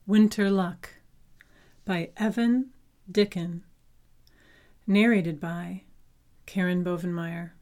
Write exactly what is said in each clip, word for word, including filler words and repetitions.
Winter Luck by Evan Dicken. Narrated by Karen Bovenmeier.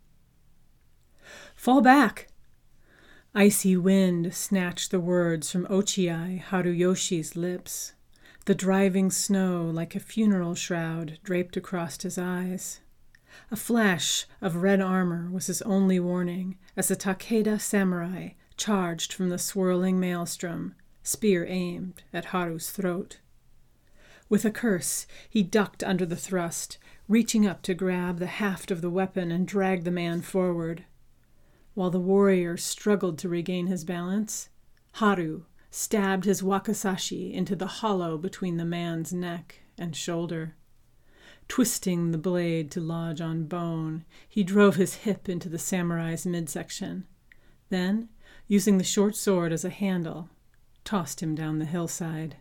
Fall back! Icy wind snatched the words from Ochiai Haruyoshi's lips. The driving snow, like a funeral shroud, draped across his eyes. A flash of red armor was his only warning as the Takeda samurai charged from the swirling maelstrom, spear aimed at Haru's throat. With a curse, he ducked under the thrust, reaching up to grab the haft of the weapon and drag the man forward. While the warrior struggled to regain his balance, Haru stabbed his wakizashi into the hollow between the man's neck and shoulder. Twisting the blade to lodge on bone, he drove his hip into the samurai's midsection. Then, using the short sword as a handle, tossed him down the hillside.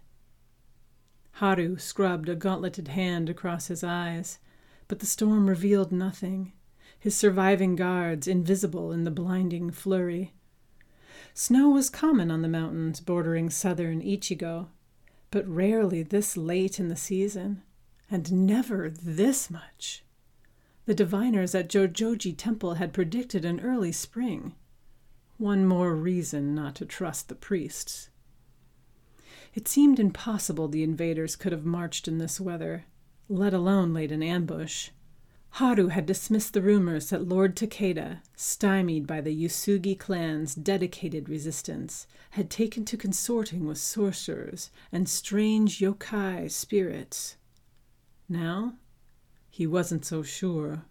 Haru scrubbed a gauntleted hand across his eyes, but the storm revealed nothing, his surviving guards invisible in the blinding flurry. Snow was common on the mountains bordering southern Ichigo, but rarely this late in the season, and never this much. The diviners at Jojoji Temple had predicted an early spring. One more reason not to trust the priests. It seemed impossible the invaders could have marched in this weather, let alone laid an ambush. Haru had dismissed the rumors that Lord Takeda, stymied by the Yusugi clan's dedicated resistance, had taken to consorting with sorcerers and strange yokai spirits. Now, he wasn't so sure.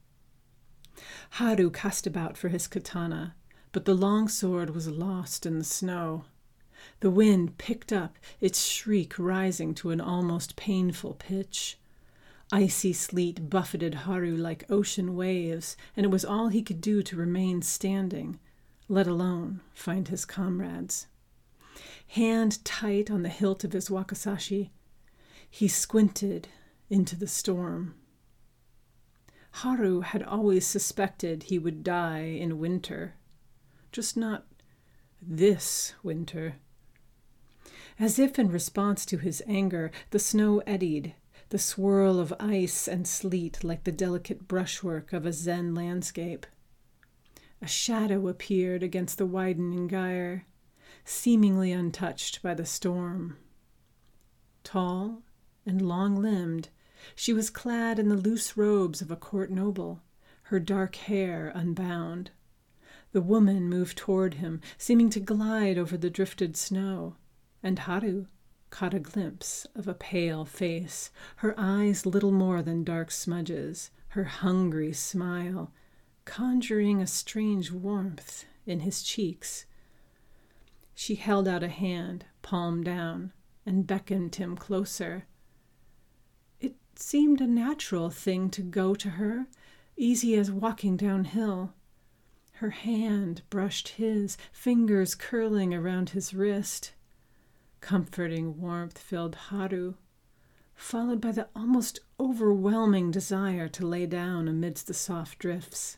Haru cast about for his katana, but the long sword was lost in the snow. The wind picked up, its shriek rising to an almost painful pitch. Icy sleet buffeted Haru like ocean waves, and it was all he could do to remain standing, let alone find his comrades. Hand tight on the hilt of his wakizashi, he squinted into the storm. Haru had always suspected he would die in winter, just not this winter. As if in response to his anger, the snow eddied, the swirl of ice and sleet like the delicate brushwork of a Zen landscape. A shadow appeared against the widening gyre, seemingly untouched by the storm. Tall and long-limbed, she was clad in the loose robes of a court noble, her dark hair unbound. The woman moved toward him, seeming to glide over the drifted snow, and Haru caught a glimpse of a pale face, her eyes little more than dark smudges, her hungry smile conjuring a strange warmth in his cheeks. She held out a hand, palm down, and beckoned him closer. It seemed a natural thing to go to her, easy as walking downhill. Her hand brushed his, fingers curling around his wrist. Comforting warmth filled Haru, followed by the almost overwhelming desire to lay down amidst the soft drifts.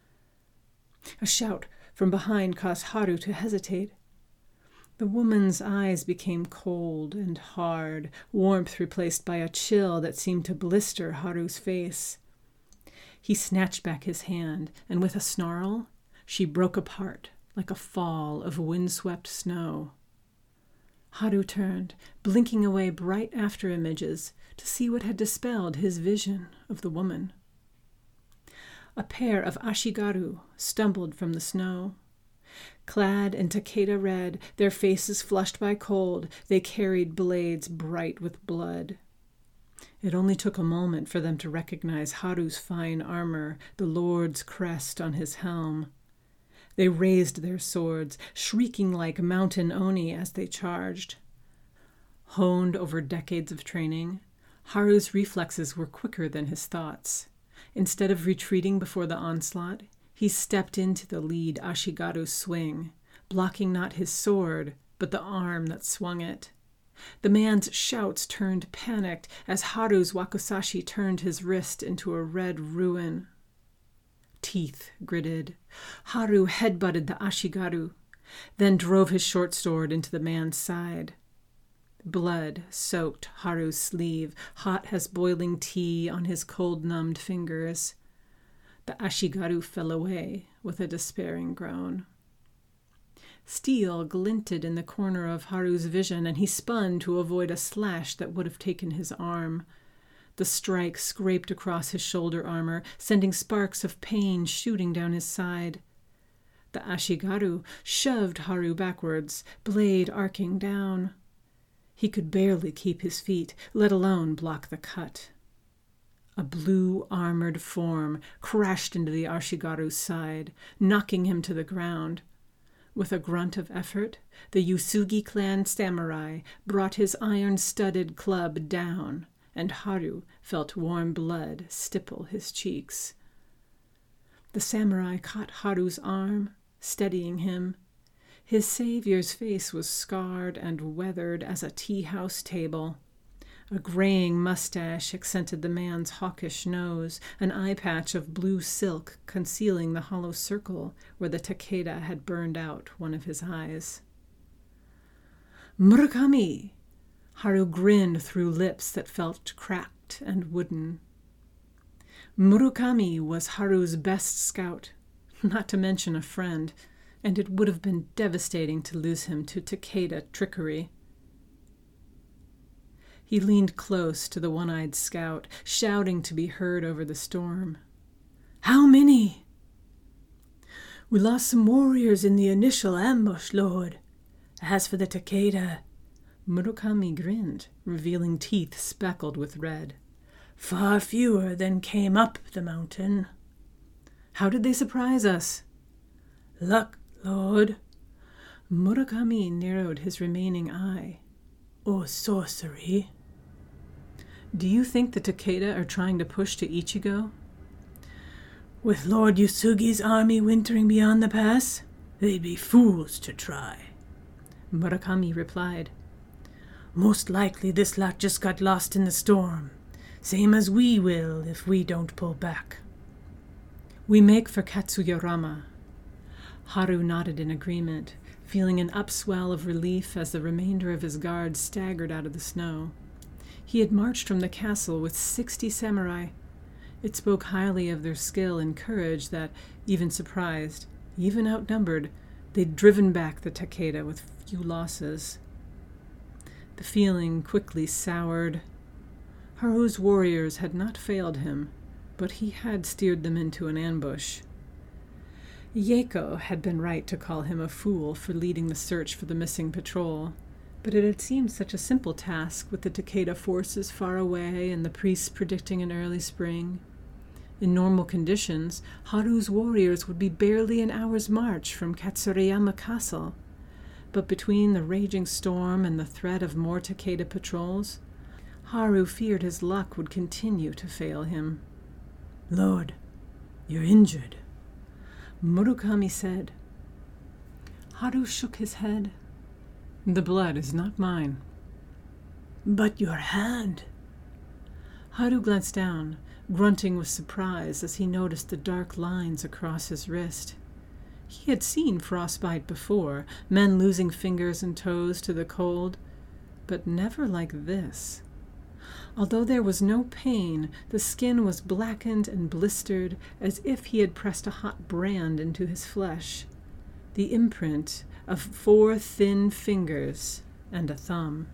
A shout from behind caused Haru to hesitate. The woman's eyes became cold and hard, warmth replaced by a chill that seemed to blister Haru's face. He snatched back his hand, and with a snarl, she broke apart like a fall of windswept snow. Haru turned, blinking away bright after-images to see what had dispelled his vision of the woman. A pair of ashigaru stumbled from the snow. Clad in Takeda red, their faces flushed by cold, they carried blades bright with blood. It only took a moment for them to recognize Haru's fine armor, the lord's crest on his helm. They raised their swords, shrieking like mountain oni as they charged. Honed over decades of training, Haru's reflexes were quicker than his thoughts. Instead of retreating before the onslaught, he stepped into the lead ashigaru's swing, blocking not his sword, but the arm that swung it. The man's shouts turned panicked as Haru's wakizashi turned his wrist into a red ruin. Teeth gritted. Haru headbutted the ashigaru, then drove his short sword into the man's side. Blood soaked Haru's sleeve, hot as boiling tea on his cold-numbed fingers. The Ashigaru fell away with a despairing groan. Steel glinted in the corner of Haru's vision, and he spun to avoid a slash that would have taken his arm. The strike scraped across his shoulder armor, sending sparks of pain shooting down his side. The Ashigaru shoved Haru backwards, blade arcing down. He could barely keep his feet, let alone block the cut. A blue armored form crashed into the Ashigaru's side, knocking him to the ground. With a grunt of effort, the Yusugi clan samurai brought his iron-studded club down, and Haru felt warm blood stipple his cheeks. The samurai caught Haru's arm, steadying him. His savior's face was scarred and weathered as a tea-house table. A graying mustache accented the man's hawkish nose, an eye patch of blue silk concealing the hollow circle where the Takeda had burned out one of his eyes. "Murakami!" Haru grinned through lips that felt cracked and wooden. Murakami was Haru's best scout, not to mention a friend, and it would have been devastating to lose him to Takeda trickery. He leaned close to the one-eyed scout, shouting to be heard over the storm. "How many?" "We lost some warriors in the initial ambush, Lord. As for the Takeda," Murakami grinned, revealing teeth speckled with red, "far fewer than came up the mountain." "How did they surprise us?" "Luck, Lord." Murakami narrowed his remaining eye. "Or sorcery." "Do you think the Takeda are trying to push to Ichigo?" "With Lord Yusugi's army wintering beyond the pass, they'd be fools to try." Murakami replied. "Most likely this lot just got lost in the storm, same as we will if we don't pull back." "We make for Katsuyorama." Haru nodded in agreement, feeling an upswell of relief as the remainder of his guard staggered out of the snow. He had marched from the castle with sixty samurai. It spoke highly of their skill and courage that, even surprised, even outnumbered, they'd driven back the Takeda with few losses. The feeling quickly soured. Haru's warriors had not failed him, but he had steered them into an ambush. Yeiko had been right to call him a fool for leading the search for the missing patrol, but it had seemed such a simple task with the Takeda forces far away and the priests predicting an early spring. In normal conditions, Haru's warriors would be barely an hour's march from Katsurayama Castle, but between the raging storm and the threat of more Takeda patrols, Haru feared his luck would continue to fail him. "Lord, you're injured," Murakami said. Haru shook his head. "The blood is not mine." "But your hand." Haru glanced down, grunting with surprise as he noticed the dark lines across his wrist. He had seen frostbite before, men losing fingers and toes to the cold, but never like this. Although there was no pain, the skin was blackened and blistered as if he had pressed a hot brand into his flesh, the imprint of four thin fingers and a thumb.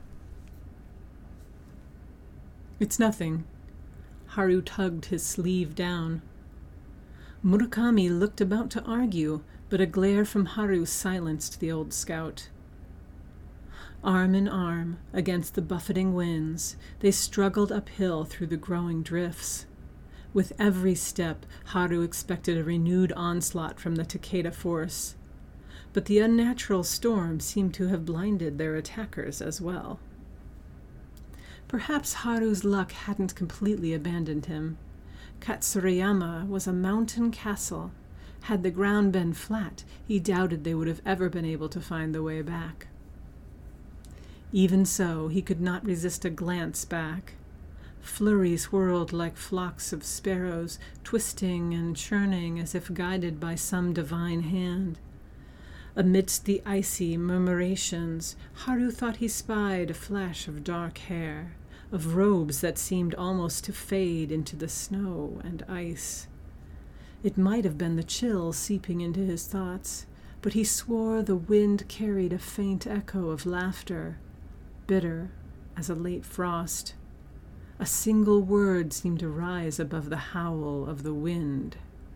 "It's nothing." Haru tugged his sleeve down. Murakami looked about to argue, but a glare from Haru silenced the old scout. Arm in arm, against the buffeting winds, they struggled uphill through the growing drifts. With every step, Haru expected a renewed onslaught from the Takeda force, but the unnatural storm seemed to have blinded their attackers as well. Perhaps Haru's luck hadn't completely abandoned him. Katsurayama was a mountain castle. Had the ground been flat, he doubted they would have ever been able to find the way back. Even so, he could not resist a glance back. Flurries whirled like flocks of sparrows, twisting and churning as if guided by some divine hand. Amidst the icy murmurations, Haru thought he spied a flash of dark hair, of robes that seemed almost to fade into the snow and ice. It might have been the chill seeping into his thoughts, but he swore the wind carried a faint echo of laughter, bitter as a late frost. A single word seemed to rise above the howl of the wind.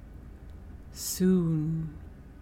Soon.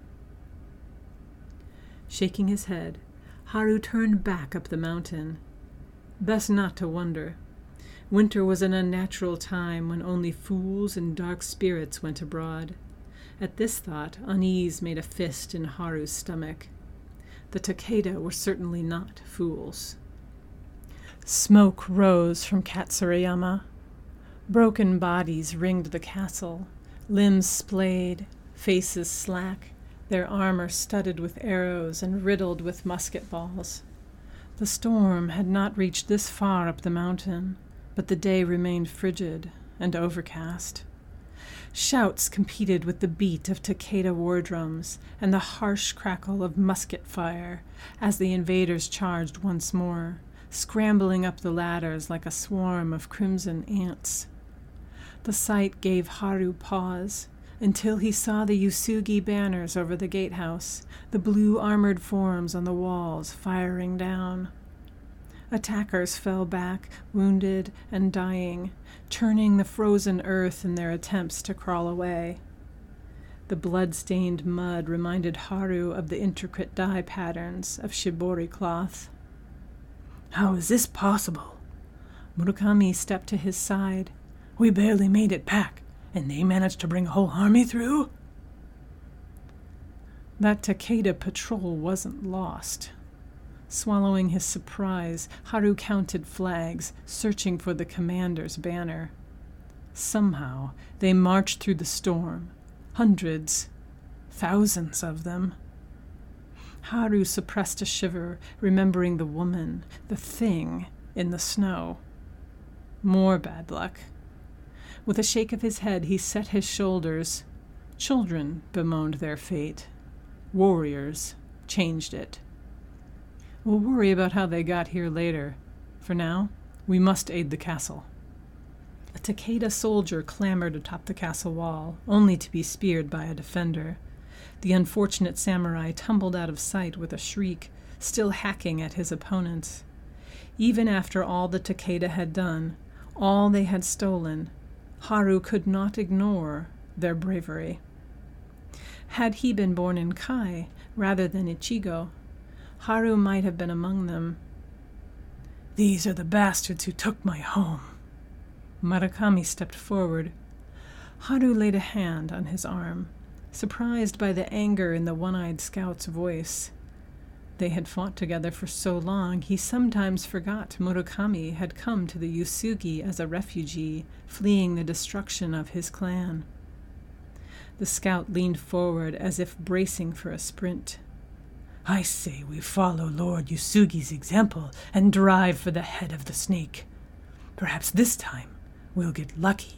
Shaking his head, Haru turned back up the mountain. Best not to wonder. Winter was an unnatural time when only fools and dark spirits went abroad. At this thought, unease made a fist in Haru's stomach. The Takeda were certainly not fools. Smoke rose from Katsurayama. Broken bodies ringed the castle, limbs splayed, faces slack, their armor studded with arrows and riddled with musket balls. The storm had not reached this far up the mountain, but the day remained frigid and overcast. Shouts competed with the beat of Takeda war drums and the harsh crackle of musket fire as the invaders charged once more, scrambling up the ladders like a swarm of crimson ants. The sight gave Haru pause until he saw the Yusugi banners over the gatehouse, the blue armored forms on the walls firing down. Attackers fell back, wounded and dying, churning the frozen earth in their attempts to crawl away. The blood-stained mud reminded Haru of the intricate dye patterns of shibori cloth. How is this possible? Murakami stepped to his side. We barely made it back, and they managed to bring a whole army through? That Takeda patrol wasn't lost. Swallowing his surprise, Haru counted flags, searching for the commander's banner. Somehow, they marched through the storm. Hundreds, thousands of them. Haru suppressed a shiver, remembering the woman, the thing, in the snow. More bad luck. With a shake of his head, he set his shoulders. Children bemoaned their fate. Warriors changed it. We'll worry about how they got here later. For now, we must aid the castle. A Takeda soldier clambered atop the castle wall, only to be speared by a defender. The unfortunate samurai tumbled out of sight with a shriek, still hacking at his opponents. Even after all the Takeda had done, all they had stolen, Haru could not ignore their bravery. Had he been born in Kai rather than Ichigo, Haru might have been among them. These are the bastards who took my home. Murakami stepped forward. Haru laid a hand on his arm, surprised by the anger in the one-eyed scout's voice. They had fought together for so long, he sometimes forgot Murakami had come to the Yusugi as a refugee, fleeing the destruction of his clan. The scout leaned forward as if bracing for a sprint. I say we follow Lord Yusugi's example and drive for the head of the snake. Perhaps this time we'll get lucky.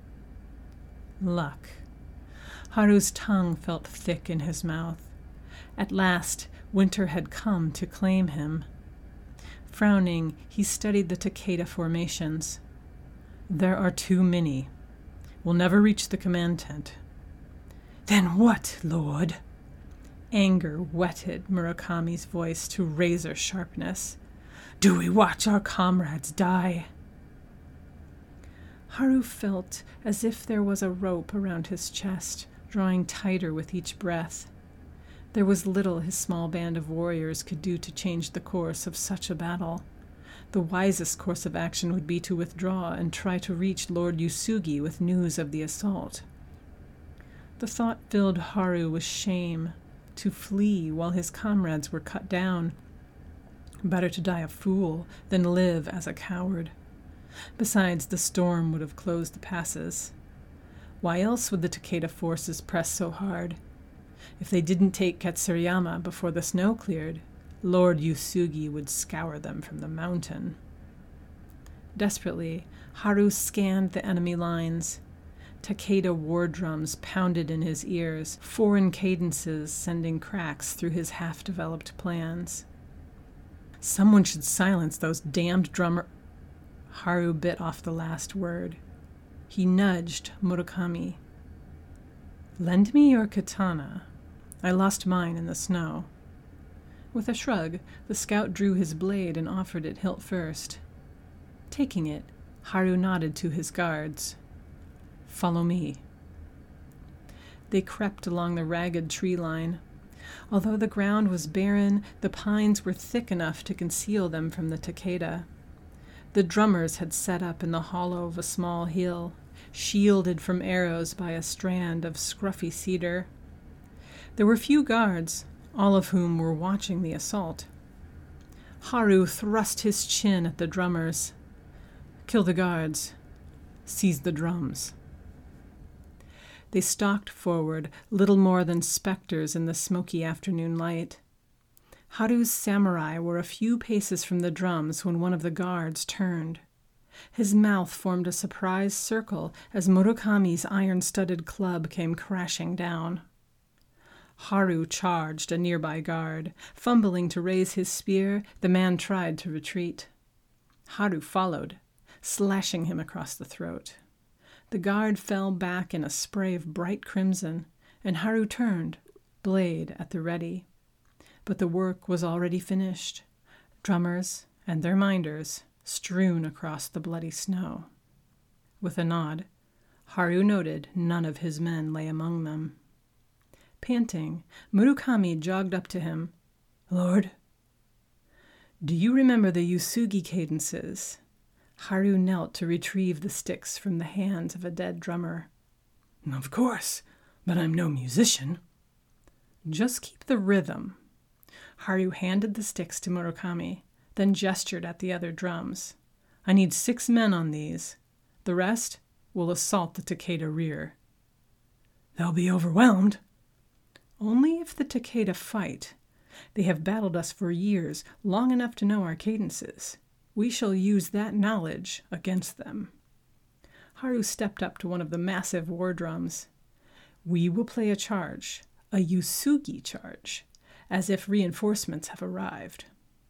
Luck. Haru's tongue felt thick in his mouth. At last, winter had come to claim him. Frowning, he studied the Takeda formations. There are too many. We'll never reach the command tent. Then what, Lord? Anger whetted Murakami's voice to razor sharpness. Do we watch our comrades die? Haru felt as if there was a rope around his chest, drawing tighter with each breath. There was little his small band of warriors could do to change the course of such a battle. The wisest course of action would be to withdraw and try to reach Lord Yusugi with news of the assault. The thought filled Haru with shame. To flee while his comrades were cut down. Better to die a fool than live as a coward. Besides, the storm would have closed the passes. Why else would the Takeda forces press so hard? If they didn't take Katsurayama before the snow cleared, Lord Yusugi would scour them from the mountain. Desperately, Haru scanned the enemy lines. Takeda war drums pounded in his ears, foreign cadences sending cracks through his half-developed plans. Someone should silence those damned drummer... Haru bit off the last word. He nudged Murakami. "Lend me your katana. I lost mine in the snow." With a shrug, the scout drew his blade and offered it hilt first. Taking it, Haru nodded to his guards. "Follow me." They crept along the ragged tree line. Although the ground was barren, the pines were thick enough to conceal them from the Takeda. The drummers had set up in the hollow of a small hill, shielded from arrows by a strand of scruffy cedar. There were few guards, all of whom were watching the assault. Haru thrust his chin at the drummers. "Kill the guards. Seize the drums." They stalked forward, little more than specters in the smoky afternoon light. Haru's samurai were a few paces from the drums when one of the guards turned. His mouth formed a surprised circle as Murakami's iron-studded club came crashing down. Haru charged a nearby guard. Fumbling to raise his spear, the man tried to retreat. Haru followed, slashing him across the throat. The guard fell back in a spray of bright crimson, and Haru turned, blade at the ready. But the work was already finished, drummers and their minders strewn across the bloody snow. With a nod, Haru noted none of his men lay among them. Panting, Murakami jogged up to him. "Lord?" "Do you remember the Yusugi cadences?" Haru knelt to retrieve the sticks from the hands of a dead drummer. "Of course, but I'm no musician." "Just keep the rhythm." Haru handed the sticks to Murakami, then gestured at the other drums. "I need six men on these. The rest will assault the Takeda rear." "They'll be overwhelmed." "Only if the Takeda fight. They have battled us for years, long enough to know our cadences. We shall use that knowledge against them." Haru stepped up to one of the massive war drums. "We will play a charge, a Yusugi charge, as if reinforcements have arrived."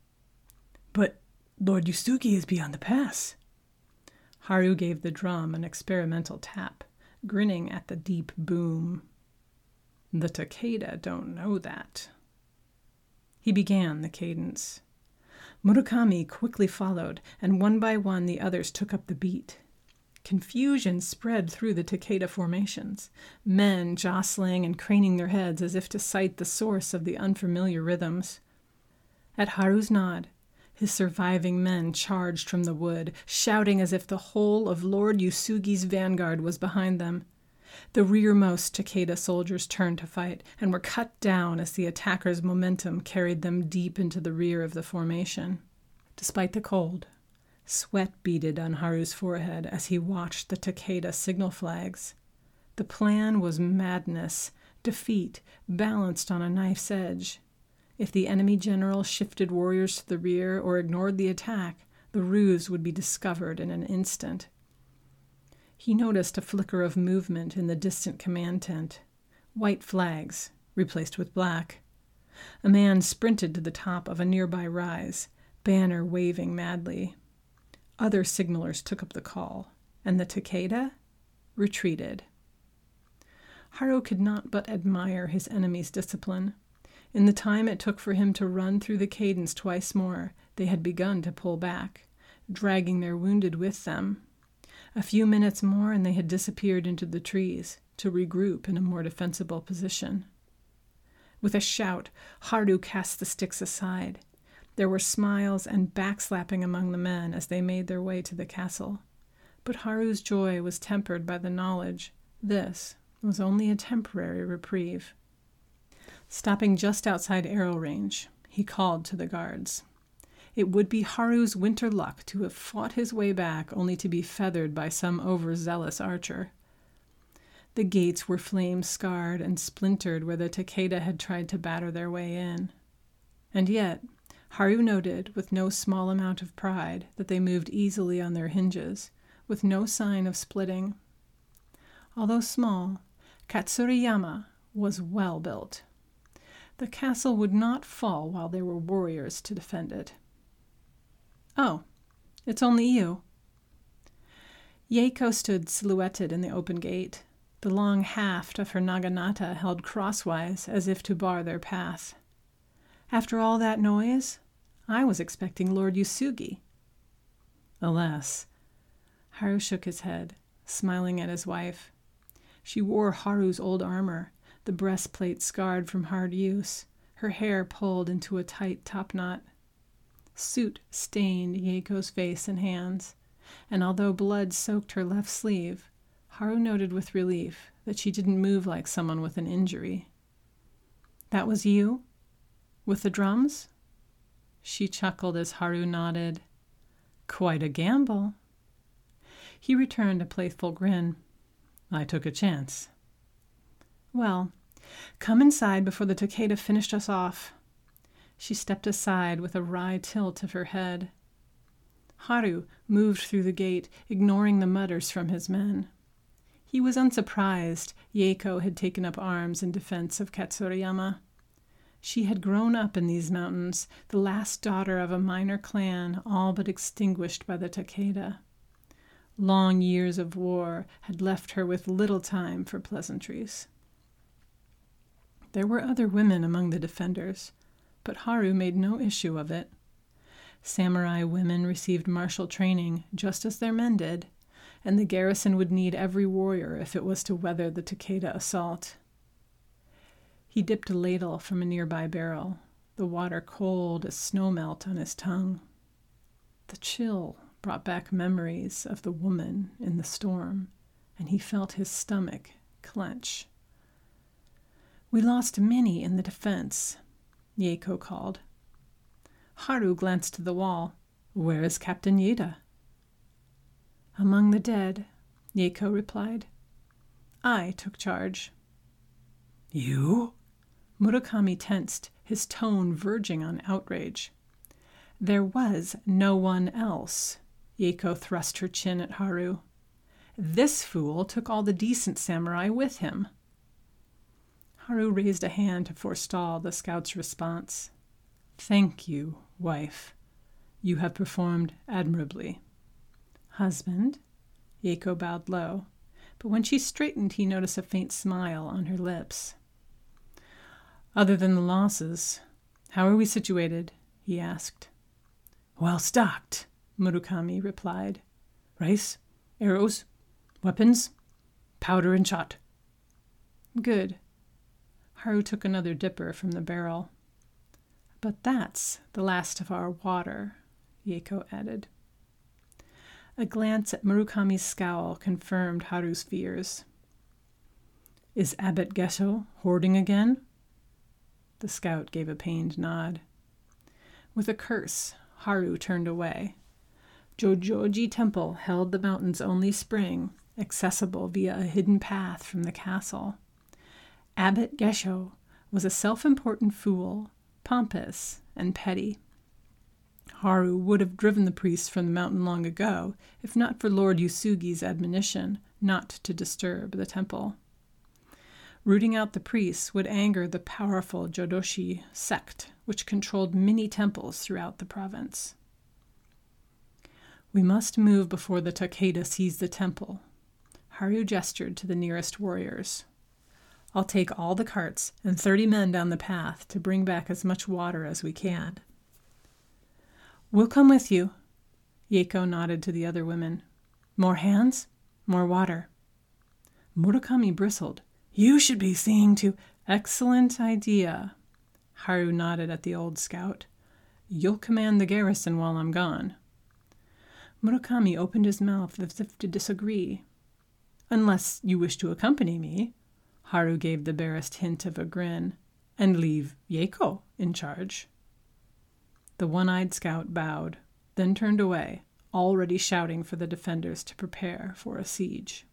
"But Lord Yusugi is beyond the pass." Haru gave the drum an experimental tap, grinning at the deep boom. "The Takeda don't know that." He began the cadence. Murakami quickly followed, and one by one the others took up the beat. Confusion spread through the Takeda formations, men jostling and craning their heads as if to sight the source of the unfamiliar rhythms. At Haru's nod, his surviving men charged from the wood, shouting as if the whole of Lord Yusugi's vanguard was behind them. The rearmost Takeda soldiers turned to fight and were cut down as the attackers' momentum carried them deep into the rear of the formation. Despite the cold, sweat beaded on Haru's forehead as he watched the Takeda signal flags. The plan was madness, defeat, balanced on a knife's edge. If the enemy general shifted warriors to the rear or ignored the attack, the ruse would be discovered in an instant. He noticed a flicker of movement in the distant command tent. White flags, replaced with black. A man sprinted to the top of a nearby rise, banner waving madly. Other signalers took up the call, and the Takeda retreated. Haru could not but admire his enemy's discipline. In the time it took for him to run through the cadence twice more, they had begun to pull back, dragging their wounded with them. A few minutes more and they had disappeared into the trees to regroup in a more defensible position. With a shout, Haru cast the sticks aside. There were smiles and backslapping among the men as they made their way to the castle. But Haru's joy was tempered by the knowledge this was only a temporary reprieve. Stopping just outside arrow range, he called to the guards. It would be Haru's winter luck to have fought his way back only to be feathered by some overzealous archer. The gates were flame-scarred and splintered where the Takeda had tried to batter their way in. And yet, Haru noted with no small amount of pride that they moved easily on their hinges, with no sign of splitting. Although small, Katsuriyama was well built. The castle would not fall while there were warriors to defend it. "Oh, it's only you." Yeiko stood silhouetted in the open gate, the long haft of her naginata held crosswise as if to bar their path. "After all that noise, I was expecting Lord Yusugi." "Alas." Haru shook his head, smiling at his wife. She wore Haru's old armor, the breastplate scarred from hard use, her hair pulled into a tight topknot. Soot stained Yeiko's face and hands, and although blood soaked her left sleeve, Haru noted with relief that she didn't move like someone with an injury. "That was you? With the drums?" She chuckled as Haru nodded. "Quite a gamble." He returned a playful grin. "I took a chance." "Well, come inside before the Takeda finished us off." She stepped aside with a wry tilt of her head. Haru moved through the gate, ignoring the mutters from his men. He was unsurprised Yeiko had taken up arms in defense of Katsuriyama. She had grown up in these mountains, the last daughter of a minor clan all but extinguished by the Takeda. Long years of war had left her with little time for pleasantries. There were other women among the defenders, but Haru made no issue of it. Samurai women received martial training just as their men did, and the garrison would need every warrior if it was to weather the Takeda assault. He dipped a ladle from a nearby barrel, the water cold as snowmelt on his tongue. The chill brought back memories of the woman in the storm, and he felt his stomach clench. "We lost many in the defense," Yeiko called. Haru glanced to the wall. "Where is Captain Yeda?" "Among the dead," Yeiko replied. "I took charge." "You?" Murakami tensed, his tone verging on outrage. "There was no one else." Yeiko thrust her chin at Haru. "This fool took all the decent samurai with him." Haru raised a hand to forestall the scout's response. "Thank you, wife. You have performed admirably." "Husband?" Yeiko bowed low, but when she straightened he noticed a faint smile on her lips. "Other than the losses, how are we situated?" he asked. "Well stocked," Murakami replied. "Rice, arrows, weapons, powder and shot." "Good." Haru took another dipper from the barrel. "But that's the last of our water," Yeiko added. A glance at Murakami's scowl confirmed Haru's fears. "Is Abbot Gesho hoarding again?" The scout gave a pained nod. With a curse, Haru turned away. Jojoji Temple held the mountain's only spring, accessible via a hidden path from the castle. Abbot Gesho was a self-important fool, pompous and petty. Haru would have driven the priests from the mountain long ago, if not for Lord Yusugi's admonition not to disturb the temple. Rooting out the priests would anger the powerful Jodoshi sect, which controlled many temples throughout the province. "We must move before the Takeda sees the temple." Haru gestured to the nearest warriors. "I'll take all the carts and thirty men down the path to bring back as much water as we can." "We'll come with you." Yeiko nodded to the other women. "More hands, more water." Murakami bristled. "You should be seeing to—" "Excellent idea." Haru nodded at the old scout. "You'll command the garrison while I'm gone." Murakami opened his mouth as if to disagree. "Unless you wish to accompany me," Haru gave the barest hint of a grin, "and leave Yeiko in charge." The one-eyed scout bowed, then turned away, already shouting for the defenders to prepare for a siege.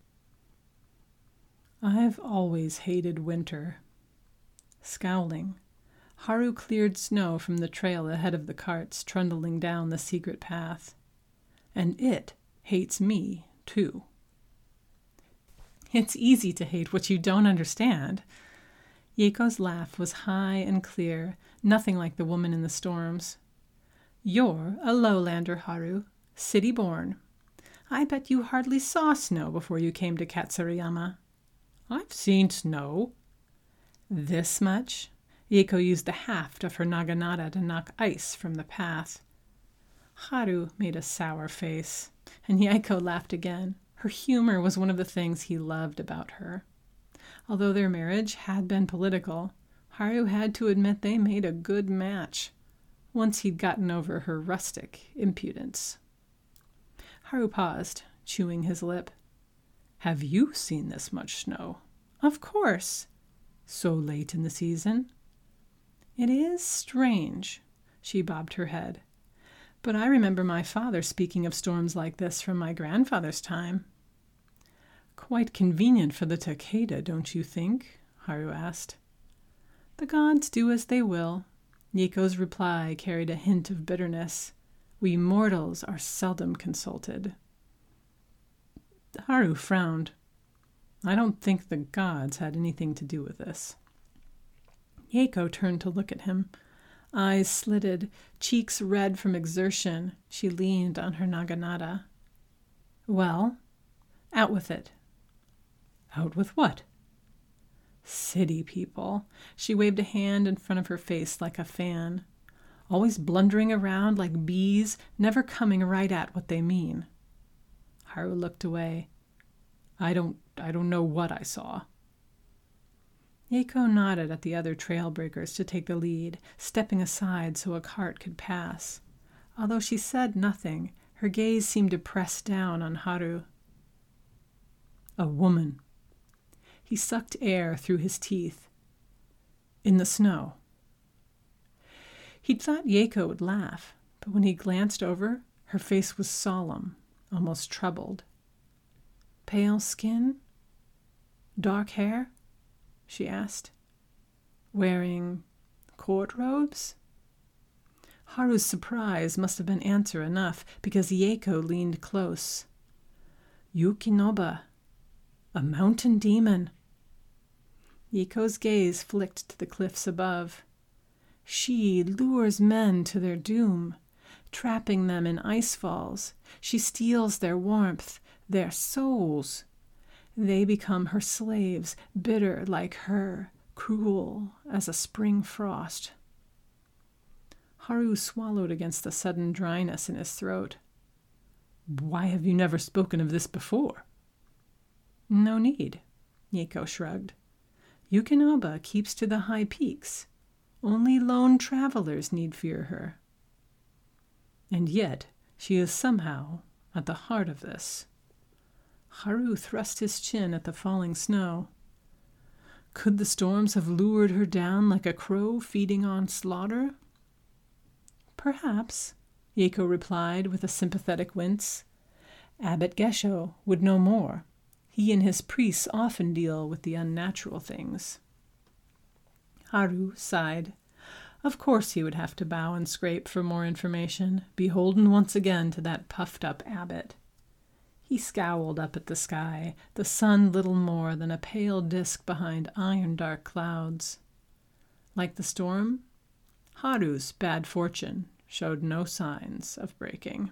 "I've always hated winter." Scowling, Haru cleared snow from the trail ahead of the carts trundling down the secret path. "And it hates me, too." It's easy to hate what you don't understand. Yeiko's laugh was high and clear, nothing like the woman in the storms. You're a lowlander, Haru, city-born. I bet you hardly saw snow before you came to Katsurayama. I've seen snow. This much? Yeiko used the haft of her naginata to knock ice from the path. Haru made a sour face, and Yeiko laughed again. Her humor was one of the things he loved about her. Although their marriage had been political, Haru had to admit they made a good match, once he'd gotten over her rustic impudence. Haru paused, chewing his lip. Have you seen this much snow? Of course. So late in the season? It is strange, she bobbed her head. But I remember my father speaking of storms like this from my grandfather's time. Quite convenient for the Takeda, don't you think? Haru asked. The gods do as they will. Yeiko's reply carried a hint of bitterness. We mortals are seldom consulted. Haru frowned. I don't think the gods had anything to do with this. Yeiko turned to look at him. Eyes slitted, cheeks red from exertion, she leaned on her naginata. Well, out with it. Out with what? City people. She waved a hand in front of her face like a fan. Always blundering around like bees, never coming right at what they mean. Haru looked away. I don't, I don't know what I saw. Yeiko nodded at the other trail breakers to take the lead, stepping aside so a cart could pass. Although she said nothing, her gaze seemed to press down on Haru. A woman. He sucked air through his teeth. In the snow. He'd thought Yeiko would laugh, but when he glanced over, her face was solemn, almost troubled. Pale skin? Dark hair? She asked. Wearing court robes? Haru's surprise must have been answer enough, because Yeiko leaned close. Yukinoba, a mountain demon. Yeiko's gaze flicked to the cliffs above. She lures men to their doom, trapping them in ice falls. She steals their warmth, their souls. They become her slaves, bitter like her, cruel as a spring frost. Haru swallowed against the sudden dryness in his throat. Why have you never spoken of this before? No need, Yeiko shrugged. Yukinoba keeps to the high peaks. Only lone travelers need fear her. And yet she is somehow at the heart of this. Haru thrust his chin at the falling snow. Could the storms have lured her down like a crow feeding on slaughter? Perhaps, Yeiko replied with a sympathetic wince. Abbot Gesho would know more. He and his priests often deal with the unnatural things. Haru sighed. Of course he would have to bow and scrape for more information, beholden once again to that puffed-up abbot. He scowled up at the sky, the sun little more than a pale disk behind iron-dark clouds. Like the storm, Haru's bad fortune showed no signs of breaking.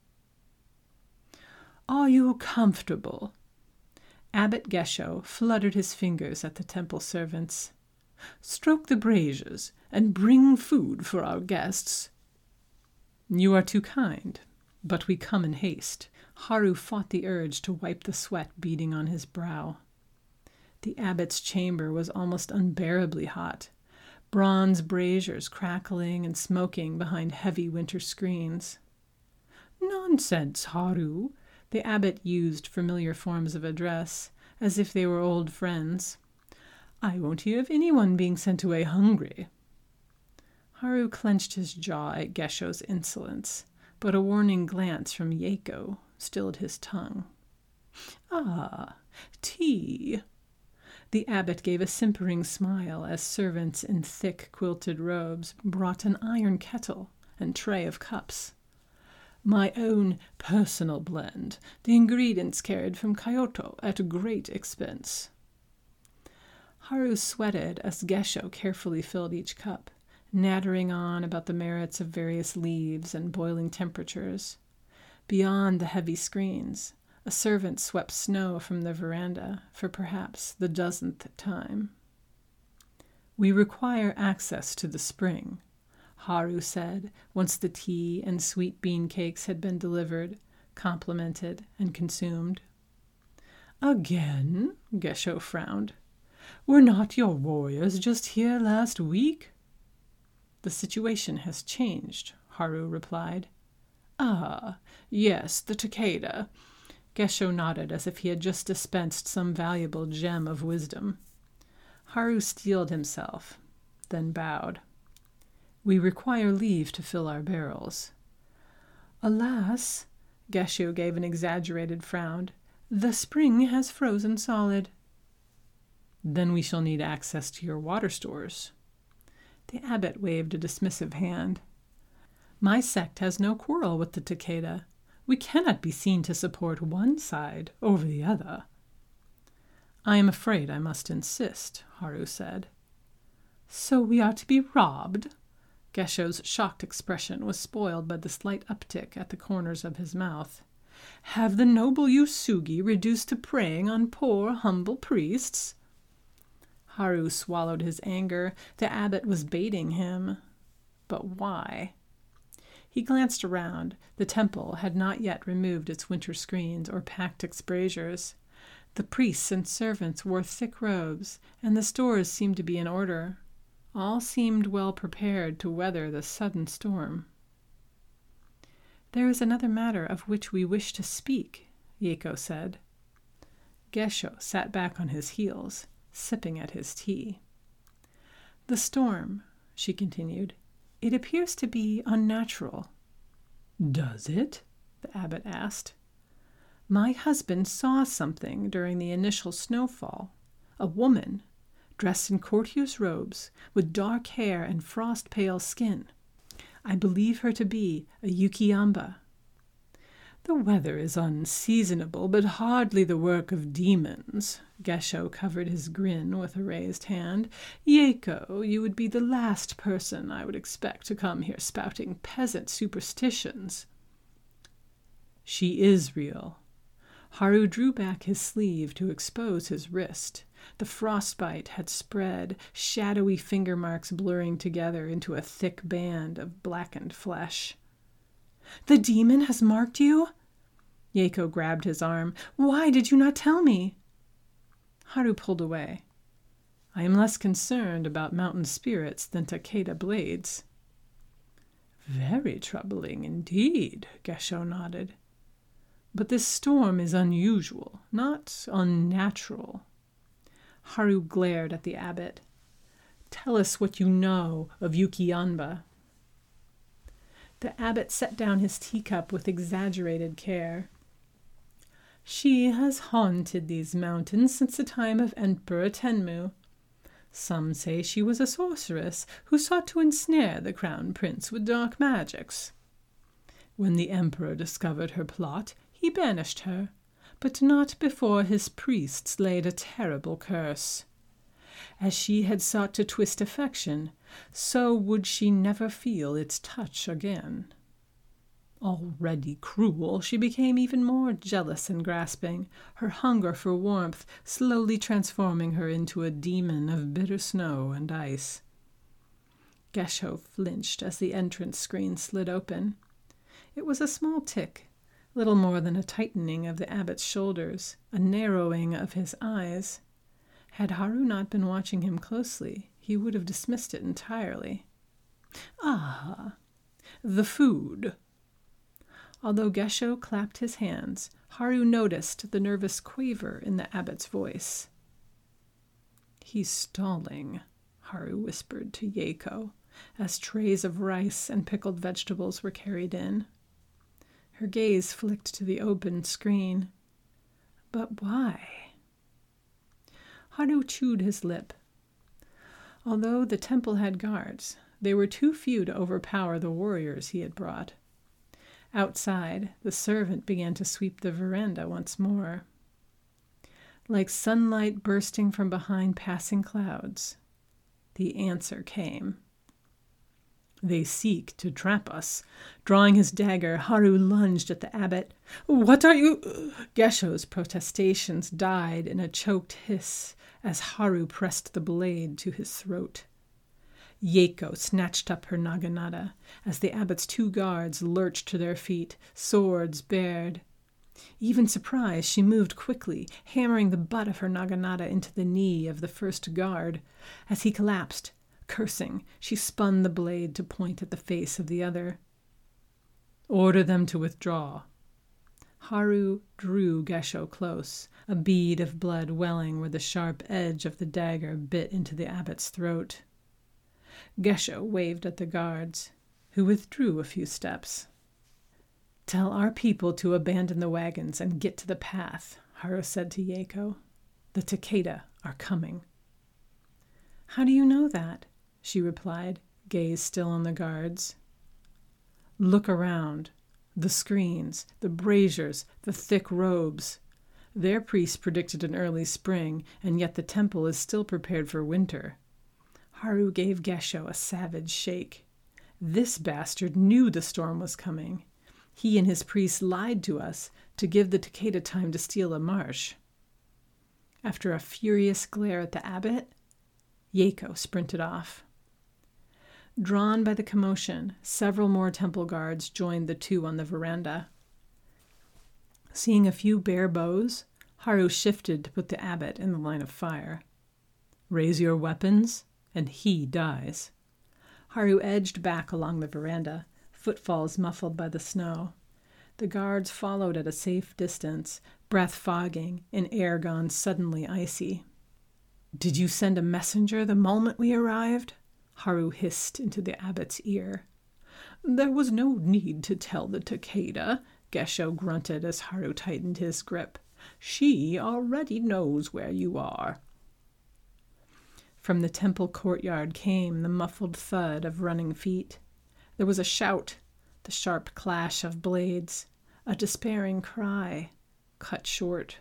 Are you comfortable? Abbot Gesho fluttered his fingers at the temple servants. Stroke the braziers and bring food for our guests. You are too kind, but we come in haste. Haru fought the urge to wipe the sweat beading on his brow. The abbot's chamber was almost unbearably hot, bronze braziers crackling and smoking behind heavy winter screens. Nonsense, Haru. The abbot used familiar forms of address, as if they were old friends. I won't hear of anyone being sent away hungry. Haru clenched his jaw at Gesho's insolence, but a warning glance from Yeiko stilled his tongue. Ah, tea. The abbot gave a simpering smile as servants in thick quilted robes brought an iron kettle and tray of cups. My own personal blend, the ingredients carried from Kyoto at great expense. Haru sweated as Gesho carefully filled each cup, nattering on about the merits of various leaves and boiling temperatures. Beyond the heavy screens, a servant swept snow from the veranda for perhaps the dozenth time. We require access to the spring, Haru said, once the tea and sweet bean cakes had been delivered, complimented, and consumed. Again? Gesho frowned. Were not your warriors just here last week? The situation has changed, Haru replied. Ah, yes, the Takeda. Gesho nodded as if he had just dispensed some valuable gem of wisdom. Haru steeled himself, then bowed. We require leave to fill our barrels. Alas, Gesho gave an exaggerated frown, the spring has frozen solid. Then we shall need access to your water stores. The abbot waved a dismissive hand. My sect has no quarrel with the Takeda. We cannot be seen to support one side over the other. I am afraid I must insist, Haru said. So we are to be robbed? Gesho's shocked expression was spoiled by the slight uptick at the corners of his mouth. Have the noble Yusugi reduced to preying on poor, humble priests? Haru swallowed his anger. The abbot was baiting him. But why? He glanced around. The temple had not yet removed its winter screens or packed its braziers. The priests and servants wore thick robes, and the stores seemed to be in order. All seemed well prepared to weather the sudden storm. There is another matter of which we wish to speak, Yeiko said. Gesho sat back on his heels, sipping at his tea. The storm, she continued, it appears to be unnatural. Does it? The abbot asked. My husband saw something during the initial snowfall. A woman, dressed in courtier's robes, with dark hair and frost-pale skin. I believe her to be a Yukiyamba. The weather is unseasonable, but hardly the work of demons. Gesho covered his grin with a raised hand. Yeiko, you would be the last person I would expect to come here spouting peasant superstitions. She is real. Haru drew back his sleeve to expose his wrist. The frostbite had spread, shadowy finger marks blurring together into a thick band of blackened flesh. The demon has marked you? Yeiko grabbed his arm. Why did you not tell me? Haru pulled away. I am less concerned about mountain spirits than Takeda blades. Very troubling indeed, Gesho nodded. But this storm is unusual, not unnatural. Haru glared at the abbot. Tell us what you know of Yukiyamba. The abbot set down his teacup with exaggerated care. She has haunted these mountains since the time of Emperor Tenmu. Some say she was a sorceress who sought to ensnare the crown prince with dark magics. When the emperor discovered her plot, he banished her, but not before his priests laid a terrible curse. As she had sought to twist affection, so would she never feel its touch again. Already cruel, she became even more jealous and grasping, her hunger for warmth slowly transforming her into a demon of bitter snow and ice. Gesho flinched as the entrance screen slid open. It was a small tick, little more than a tightening of the abbot's shoulders, a narrowing of his eyes. Had Haru not been watching him closely, he would have dismissed it entirely. Ah, the food. Although Gesho clapped his hands, Haru noticed the nervous quaver in the abbot's voice. He's stalling, Haru whispered to Yeiko, as trays of rice and pickled vegetables were carried in. Her gaze flicked to the open screen. But why? Haru chewed his lip. Although the temple had guards, they were too few to overpower the warriors he had brought. Outside, the servant began to sweep the veranda once more. Like sunlight bursting from behind passing clouds, the answer came. They seek to trap us. Drawing his dagger, Haru lunged at the abbot. What are you? Gesho's protestations died in a choked hiss as Haru pressed the blade to his throat. Yeiko snatched up her naginata as the abbot's two guards lurched to their feet, swords bared. Even surprised, she moved quickly, hammering the butt of her naginata into the knee of the first guard. As he collapsed, cursing, she spun the blade to point at the face of the other. Order them to withdraw. Haru drew Gesho close, a bead of blood welling where the sharp edge of the dagger bit into the abbot's throat. Gesho waved at the guards, who withdrew a few steps. Tell our people to abandon the wagons and get to the path, Haru said to Yeiko. The Takeda are coming. How do you know that? She replied, gaze still on the guards. Look around. The screens, the braziers, the thick robes. Their priests predicted an early spring, and yet the temple is still prepared for winter. Haru gave Gesho a savage shake. This bastard knew the storm was coming. He and his priests lied to us to give the Takeda time to steal a marsh. After a furious glare at the abbot, Yeiko sprinted off. Drawn by the commotion, several more temple guards joined the two on the veranda. Seeing a few bare bows, Haru shifted to put the abbot in the line of fire. Raise your weapons, and he dies. Haru edged back along the veranda, footfalls muffled by the snow. The guards followed at a safe distance, breath fogging and air gone suddenly icy. Did you send a messenger the moment we arrived? Haru hissed into the abbot's ear. There was no need to tell the Takeda, Gesho grunted as Haru tightened his grip. She already knows where you are. From the temple courtyard came the muffled thud of running feet. There was a shout, the sharp clash of blades, a despairing cry, cut short.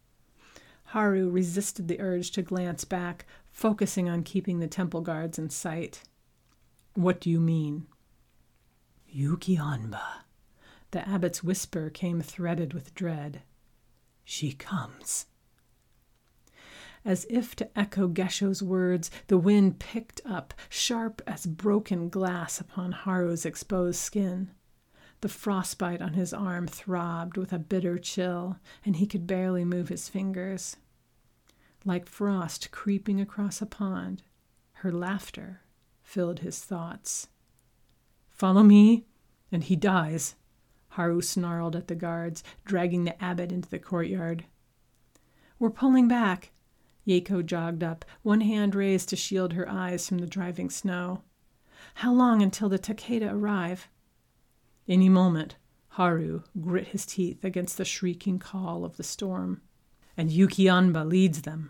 Haru resisted the urge to glance back, focusing on keeping the temple guards in sight. What do you mean? Yuki Anba. The abbot's whisper came threaded with dread. She comes. As if to echo Gesho's words, the wind picked up, sharp as broken glass upon Haru's exposed skin. The frostbite on his arm throbbed with a bitter chill, and he could barely move his fingers. Like frost creeping across a pond, her laughter filled his thoughts. Follow me, and he dies, Haru snarled at the guards, dragging the abbot into the courtyard. We're pulling back. Yeiko jogged up, one hand raised to shield her eyes from the driving snow. How long until the Takeda arrive? Any moment, Haru grit his teeth against the shrieking call of the storm. And Yuki Anba leads them.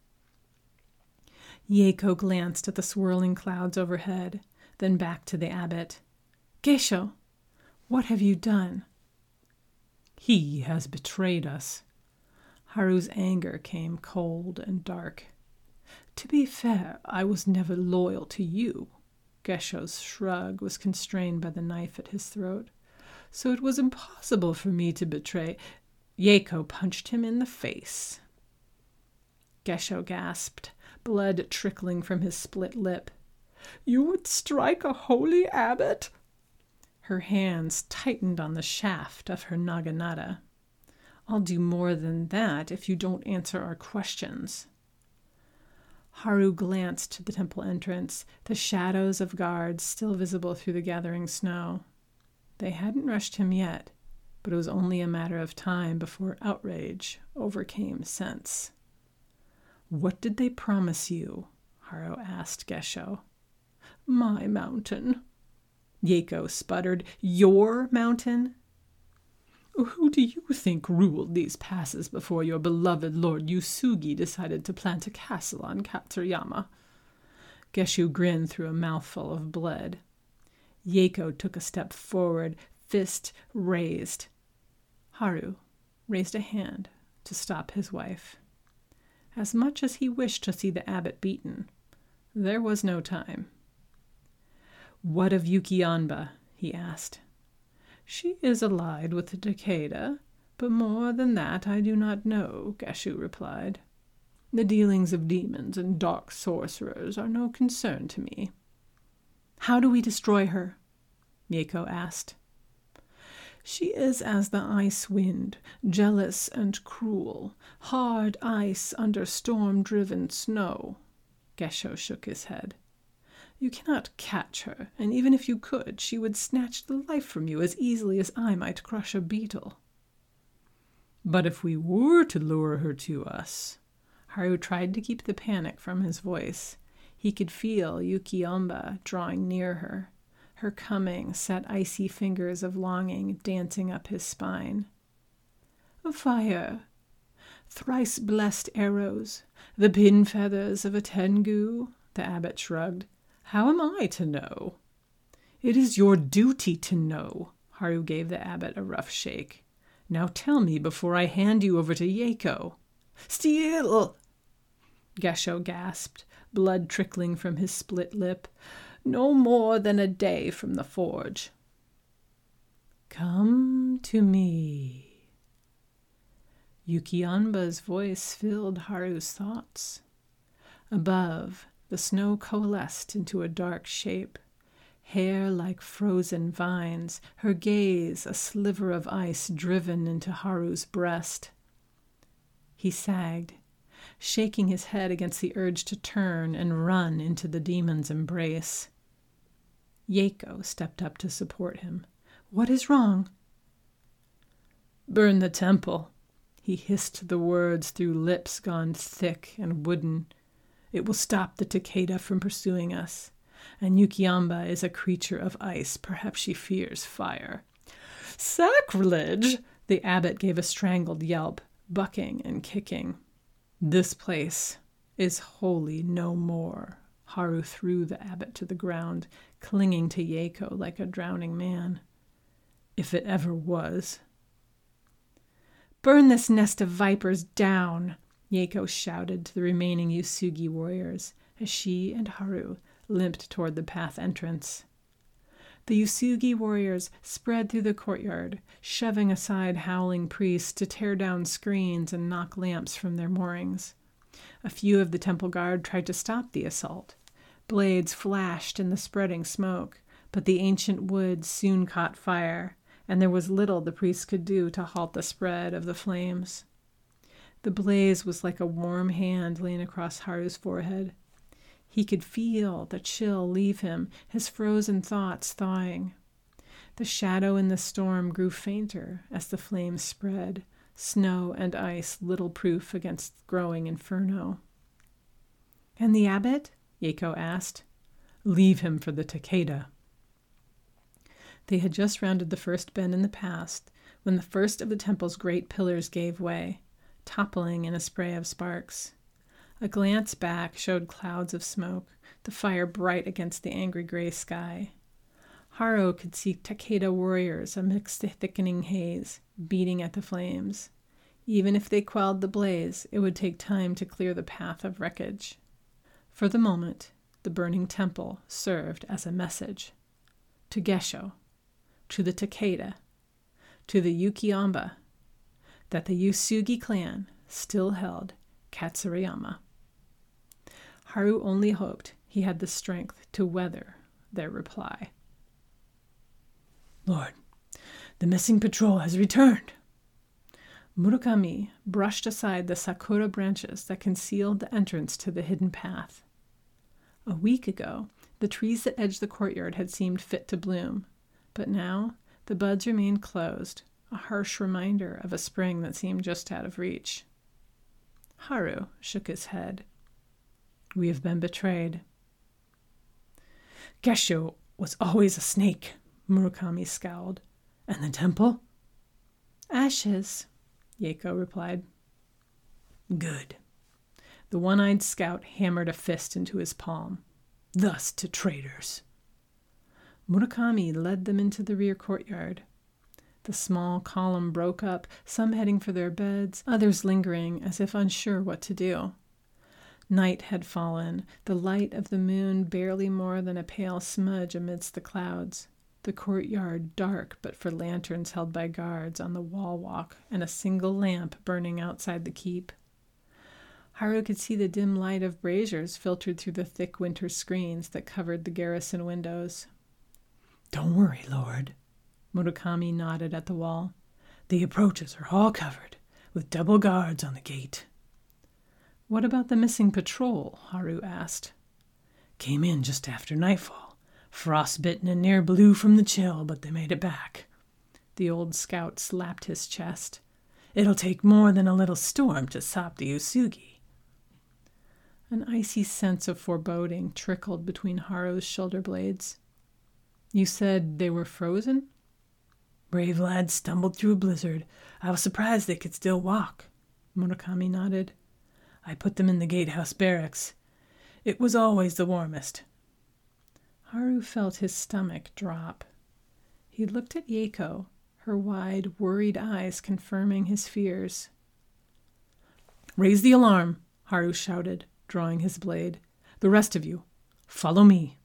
Yeiko glanced at the swirling clouds overhead, then back to the abbot. Gesho, what have you done? He has betrayed us. Haru's anger came cold and dark. To be fair, I was never loyal to you. Gesho's shrug was constrained by the knife at his throat. So it was impossible for me to betray. Yeiko punched him in the face. Gesho gasped, blood trickling from his split lip. You would strike a holy abbot? Her hands tightened on the shaft of her naginata. I'll do more than that if you don't answer our questions. Haru glanced to the temple entrance, the shadows of guards still visible through the gathering snow. They hadn't rushed him yet, but it was only a matter of time before outrage overcame sense. What did they promise you? Haru asked Gesho. My mountain. Yeiko sputtered. Your mountain? Who do you think ruled these passes before your beloved Lord Yusugi decided to plant a castle on Katsuyama? Geshu grinned through a mouthful of blood. Yeiko took a step forward, fist raised. Haru raised a hand to stop his wife. As much as he wished to see the abbot beaten, there was no time. "What of Yukianba?" he asked. "She is allied with the Takeda, but more than that I do not know," Geshu replied. "The dealings of demons and dark sorcerers are no concern to me." "How do we destroy her?" Mieko asked. "She is as the ice wind, jealous and cruel, hard ice under storm-driven snow." Gesho shook his head. "You cannot catch her, and even if you could, she would snatch the life from you as easily as I might crush a beetle." "But if we were to lure her to us?" Haru tried to keep the panic from his voice. He could feel Yukianba drawing near her. Her coming set icy fingers of longing dancing up his spine. "Fire, thrice blessed arrows, the pin feathers of a Tengu," the abbot shrugged. "How am I to know?" "It is your duty to know." Haru gave the abbot a rough shake. "Now tell me before I hand you over to Yeiko." "Still!" Gesho gasped, blood trickling from his split lip. "No more than a day from the forge." "Come to me." Yukianba's voice filled Haru's thoughts. Above, the snow coalesced into a dark shape, hair like frozen vines, her gaze a sliver of ice driven into Haru's breast. He sagged, shaking his head against the urge to turn and run into the demon's embrace. Yeiko stepped up to support him. "What is wrong?" "Burn the temple." He hissed the words through lips gone thick and wooden. "It will stop the Takeda from pursuing us. And Yukianba is a creature of ice. Perhaps she fears fire." "Sacrilege!" The abbot gave a strangled yelp, bucking and kicking. "This place is holy no more." Haru threw the abbot to the ground, clinging to Yeiko like a drowning man. "If it ever was." "Burn this nest of vipers down!" Yeiko shouted to the remaining Yusugi warriors as she and Haru limped toward the path entrance. The Yusugi warriors spread through the courtyard, shoving aside howling priests to tear down screens and knock lamps from their moorings. A few of the temple guard tried to stop the assault. Blades flashed in the spreading smoke, but the ancient wood soon caught fire, and there was little the priests could do to halt the spread of the flames. The blaze was like a warm hand laying across Haru's forehead. He could feel the chill leave him, his frozen thoughts thawing. The shadow in the storm grew fainter as the flames spread, snow and ice little proof against the growing inferno. "And the abbot?" Yeiko asked. "Leave him for the Takeda." They had just rounded the first bend in the pass when the first of the temple's great pillars gave way, toppling in a spray of sparks. A glance back showed clouds of smoke, the fire bright against the angry gray sky. Haru could see Takeda warriors amidst the thickening haze, beating at the flames. Even if they quelled the blaze, it would take time to clear the path of wreckage. For the moment, the burning temple served as a message. To Gesho, to the Takeda, to the Yukianba, that the Yusugi clan still held Katsurayama. Haru only hoped he had the strength to weather their reply. "Lord, the missing patrol has returned." Murakami brushed aside the sakura branches that concealed the entrance to the hidden path. A week ago, the trees that edged the courtyard had seemed fit to bloom, but now the buds remained closed, a harsh reminder of a spring that seemed just out of reach. Haru shook his head. "We have been betrayed." "Gesho was always a snake," Murakami scowled. "And the temple?" "Ashes," Yeiko replied. "Good." The one-eyed scout hammered a fist into his palm. "Thus to traitors." Murakami led them into the rear courtyard. The small column broke up, some heading for their beds, others lingering as if unsure what to do. Night had fallen, the light of the moon barely more than a pale smudge amidst the clouds, the courtyard dark but for lanterns held by guards on the wall walk and a single lamp burning outside the keep. Haru could see the dim light of braziers filtered through the thick winter screens that covered the garrison windows. "Don't worry, Lord," Murakami nodded at the wall. "The approaches are all covered, with double guards on the gate." "What about the missing patrol?" Haru asked. "Came in just after nightfall, frostbitten and near blue from the chill, but they made it back." The old scout slapped his chest. "It'll take more than a little storm to stop the Usugi." An icy sense of foreboding trickled between Haru's shoulder blades. "You said they were frozen?" "Brave lads stumbled through a blizzard. I was surprised they could still walk." Murakami nodded. "I put them in the gatehouse barracks. It was always the warmest." Haru felt his stomach drop. He looked at Yeiko, her wide, worried eyes confirming his fears. "Raise the alarm," Haru shouted, drawing his blade. "The rest of you, follow me."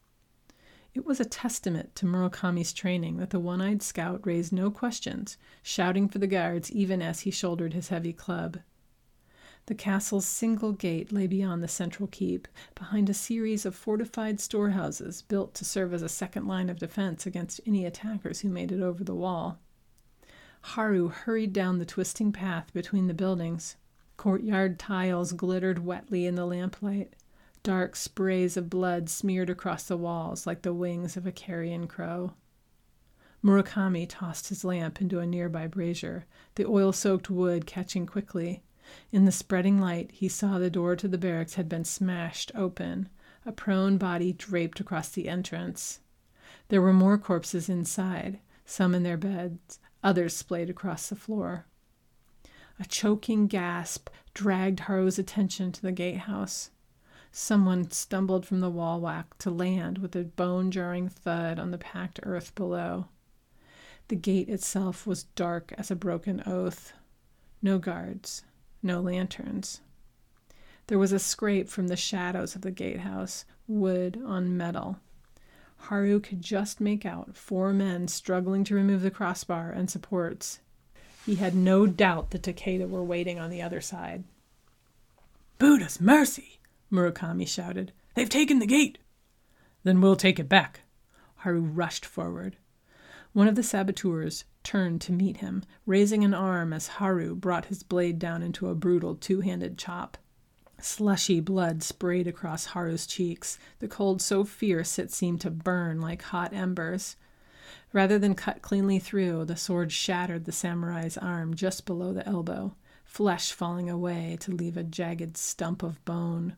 It was a testament to Murakami's training that the one-eyed scout raised no questions, shouting for the guards even as he shouldered his heavy club. The castle's single gate lay beyond the central keep, behind a series of fortified storehouses built to serve as a second line of defense against any attackers who made it over the wall. Haru hurried down the twisting path between the buildings. Courtyard tiles glittered wetly in the lamplight. Dark sprays of blood smeared across the walls like the wings of a carrion crow. Murakami tossed his lamp into a nearby brazier, the oil-soaked wood catching quickly. In the spreading light, he saw the door to the barracks had been smashed open, a prone body draped across the entrance. There were more corpses inside, some in their beds, others splayed across the floor. A choking gasp dragged Haru's attention to the gatehouse. Someone stumbled from the wall walk to land with a bone-jarring thud on the packed earth below. The gate itself was dark as a broken oath. No guards. No lanterns. There was a scrape from the shadows of the gatehouse, wood on metal. Haru could just make out four men struggling to remove the crossbar and supports. He had no doubt the Takeda were waiting on the other side. "Buddha's mercy!" Murakami shouted. "They've taken the gate!" "Then we'll take it back." Haru rushed forward. One of the saboteurs turned to meet him, raising an arm as Haru brought his blade down into a brutal two-handed chop. Slushy blood sprayed across Haru's cheeks, the cold so fierce it seemed to burn like hot embers. Rather than cut cleanly through, the sword shattered the samurai's arm just below the elbow, flesh falling away to leave a jagged stump of bone.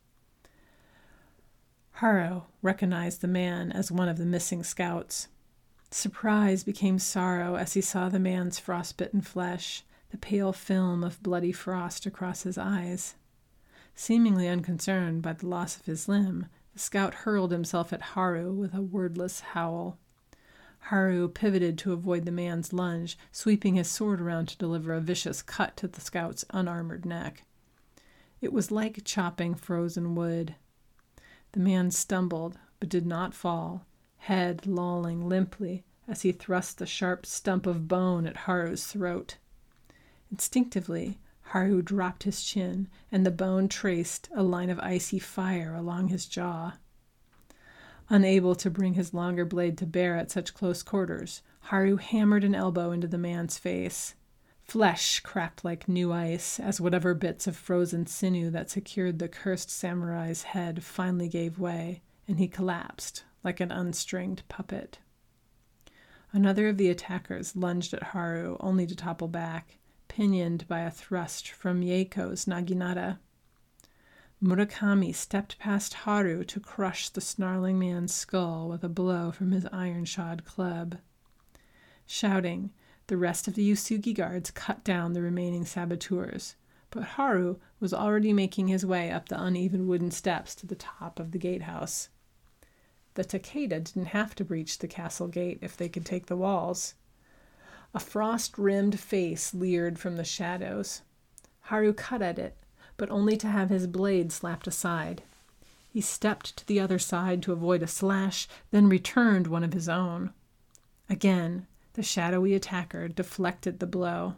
Haru recognized the man as one of the missing scouts. Surprise became sorrow as he saw the man's frostbitten flesh, the pale film of bloody frost across his eyes. Seemingly unconcerned by the loss of his limb, the scout hurled himself at Haru with a wordless howl. Haru pivoted to avoid the man's lunge, sweeping his sword around to deliver a vicious cut to the scout's unarmored neck. It was like chopping frozen wood. The man stumbled, but did not fall, head lolling limply as he thrust the sharp stump of bone at Haru's throat. Instinctively, Haru dropped his chin, and the bone traced a line of icy fire along his jaw. Unable to bring his longer blade to bear at such close quarters, Haru hammered an elbow into the man's face. Flesh cracked like new ice as whatever bits of frozen sinew that secured the cursed samurai's head finally gave way, and he collapsed like an unstringed puppet. Another of the attackers lunged at Haru, only to topple back, pinioned by a thrust from Yeiko's naginata. Murakami stepped past Haru to crush the snarling man's skull with a blow from his iron-shod club. Shouting, the rest of the Usugi guards cut down the remaining saboteurs, but Haru was already making his way up the uneven wooden steps to the top of the gatehouse. The Takeda didn't have to breach the castle gate if they could take the walls. A frost-rimmed face leered from the shadows. Haru cut at it, but only to have his blade slapped aside. He stepped to the other side to avoid a slash, then returned one of his own. Again, the shadowy attacker deflected the blow.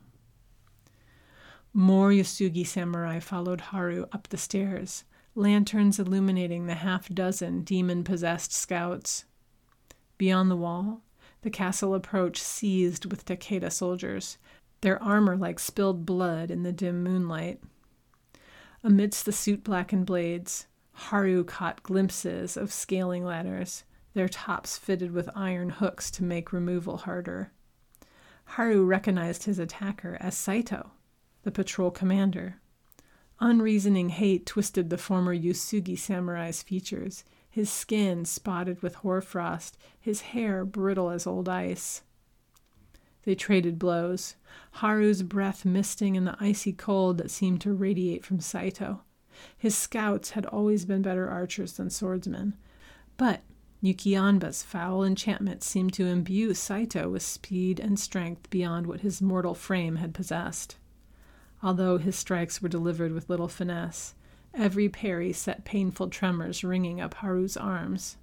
More Yasugi samurai followed Haru up the stairs, lanterns illuminating the half-dozen demon-possessed scouts. Beyond the wall, the castle approach seized with Takeda soldiers, their armor like spilled blood in the dim moonlight. Amidst the soot-blackened blades, Haru caught glimpses of scaling ladders, their tops fitted with iron hooks to make removal harder. Haru recognized his attacker as Saito, the patrol commander. Unreasoning hate twisted the former Yasugi samurai's features, his skin spotted with hoarfrost, his hair brittle as old ice. They traded blows, Haru's breath misting in the icy cold that seemed to radiate from Saito. His scouts had always been better archers than swordsmen, but Yukianba's foul enchantment seemed to imbue Saito with speed and strength beyond what his mortal frame had possessed. Although his strikes were delivered with little finesse, every parry set painful tremors ringing up Haru's arms.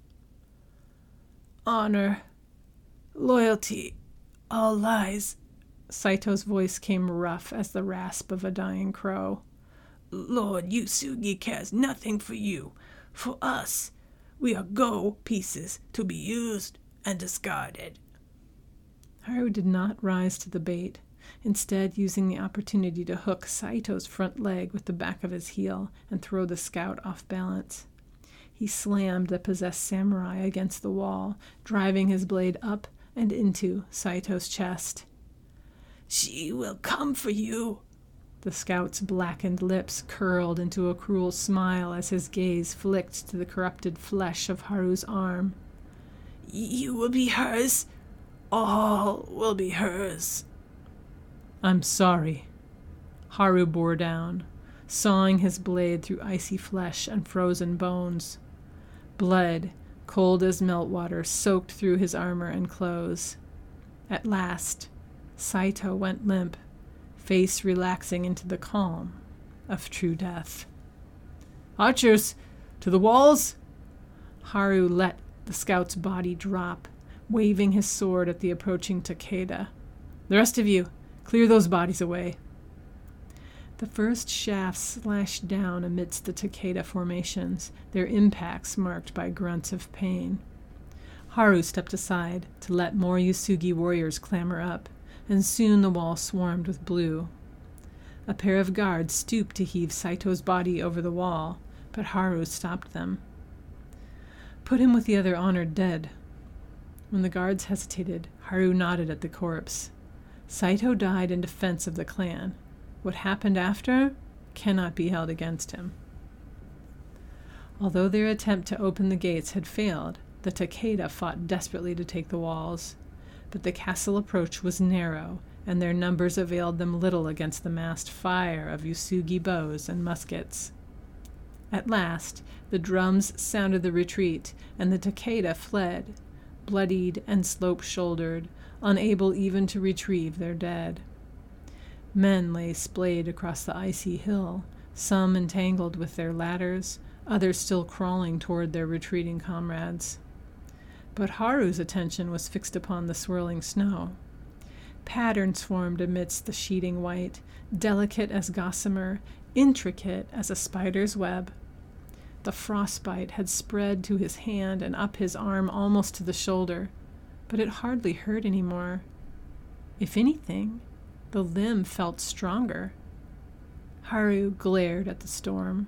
Honor, loyalty, all lies. Saito's voice came rough as the rasp of a dying crow. Lord Yasugi cares nothing for you. For us, we are gold pieces to be used and discarded. Haru did not rise to the bait, instead using the opportunity to hook Saito's front leg with the back of his heel and throw the scout off balance. He slammed the possessed samurai against the wall, driving his blade up and into Saito's chest. She will come for you. The scout's blackened lips curled into a cruel smile as his gaze flicked to the corrupted flesh of Haru's arm. You will be hers. All will be hers. I'm sorry. Haru bore down, sawing his blade through icy flesh and frozen bones. Blood, cold as meltwater, soaked through his armor and clothes. At last, Saito went limp, face relaxing into the calm of true death. Archers, to the walls! Haru let the scout's body drop, waving his sword at the approaching Takeda. The rest of you, clear those bodies away. The first shafts slashed down amidst the Takeda formations, their impacts marked by grunts of pain. Haru stepped aside to let more Yasugi warriors clamber up, and soon the wall swarmed with blue. A pair of guards stooped to heave Saito's body over the wall, but Haru stopped them. Put him with the other honored dead. When the guards hesitated, Haru nodded at the corpse. Saito died in defense of the clan. What happened after cannot be held against him. Although their attempt to open the gates had failed, the Takeda fought desperately to take the walls. But the castle approach was narrow, and their numbers availed them little against the massed fire of Yasugi bows and muskets. At last, the drums sounded the retreat, and the Takeda fled, bloodied and slope-shouldered, unable even to retrieve their dead. Men lay splayed across the icy hill, some entangled with their ladders, others still crawling toward their retreating comrades. But Haru's attention was fixed upon the swirling snow. Patterns formed amidst the sheeting white, delicate as gossamer, intricate as a spider's web. The frostbite had spread to his hand and up his arm almost to the shoulder, but it hardly hurt any more. If anything, the limb felt stronger. Haru glared at the storm.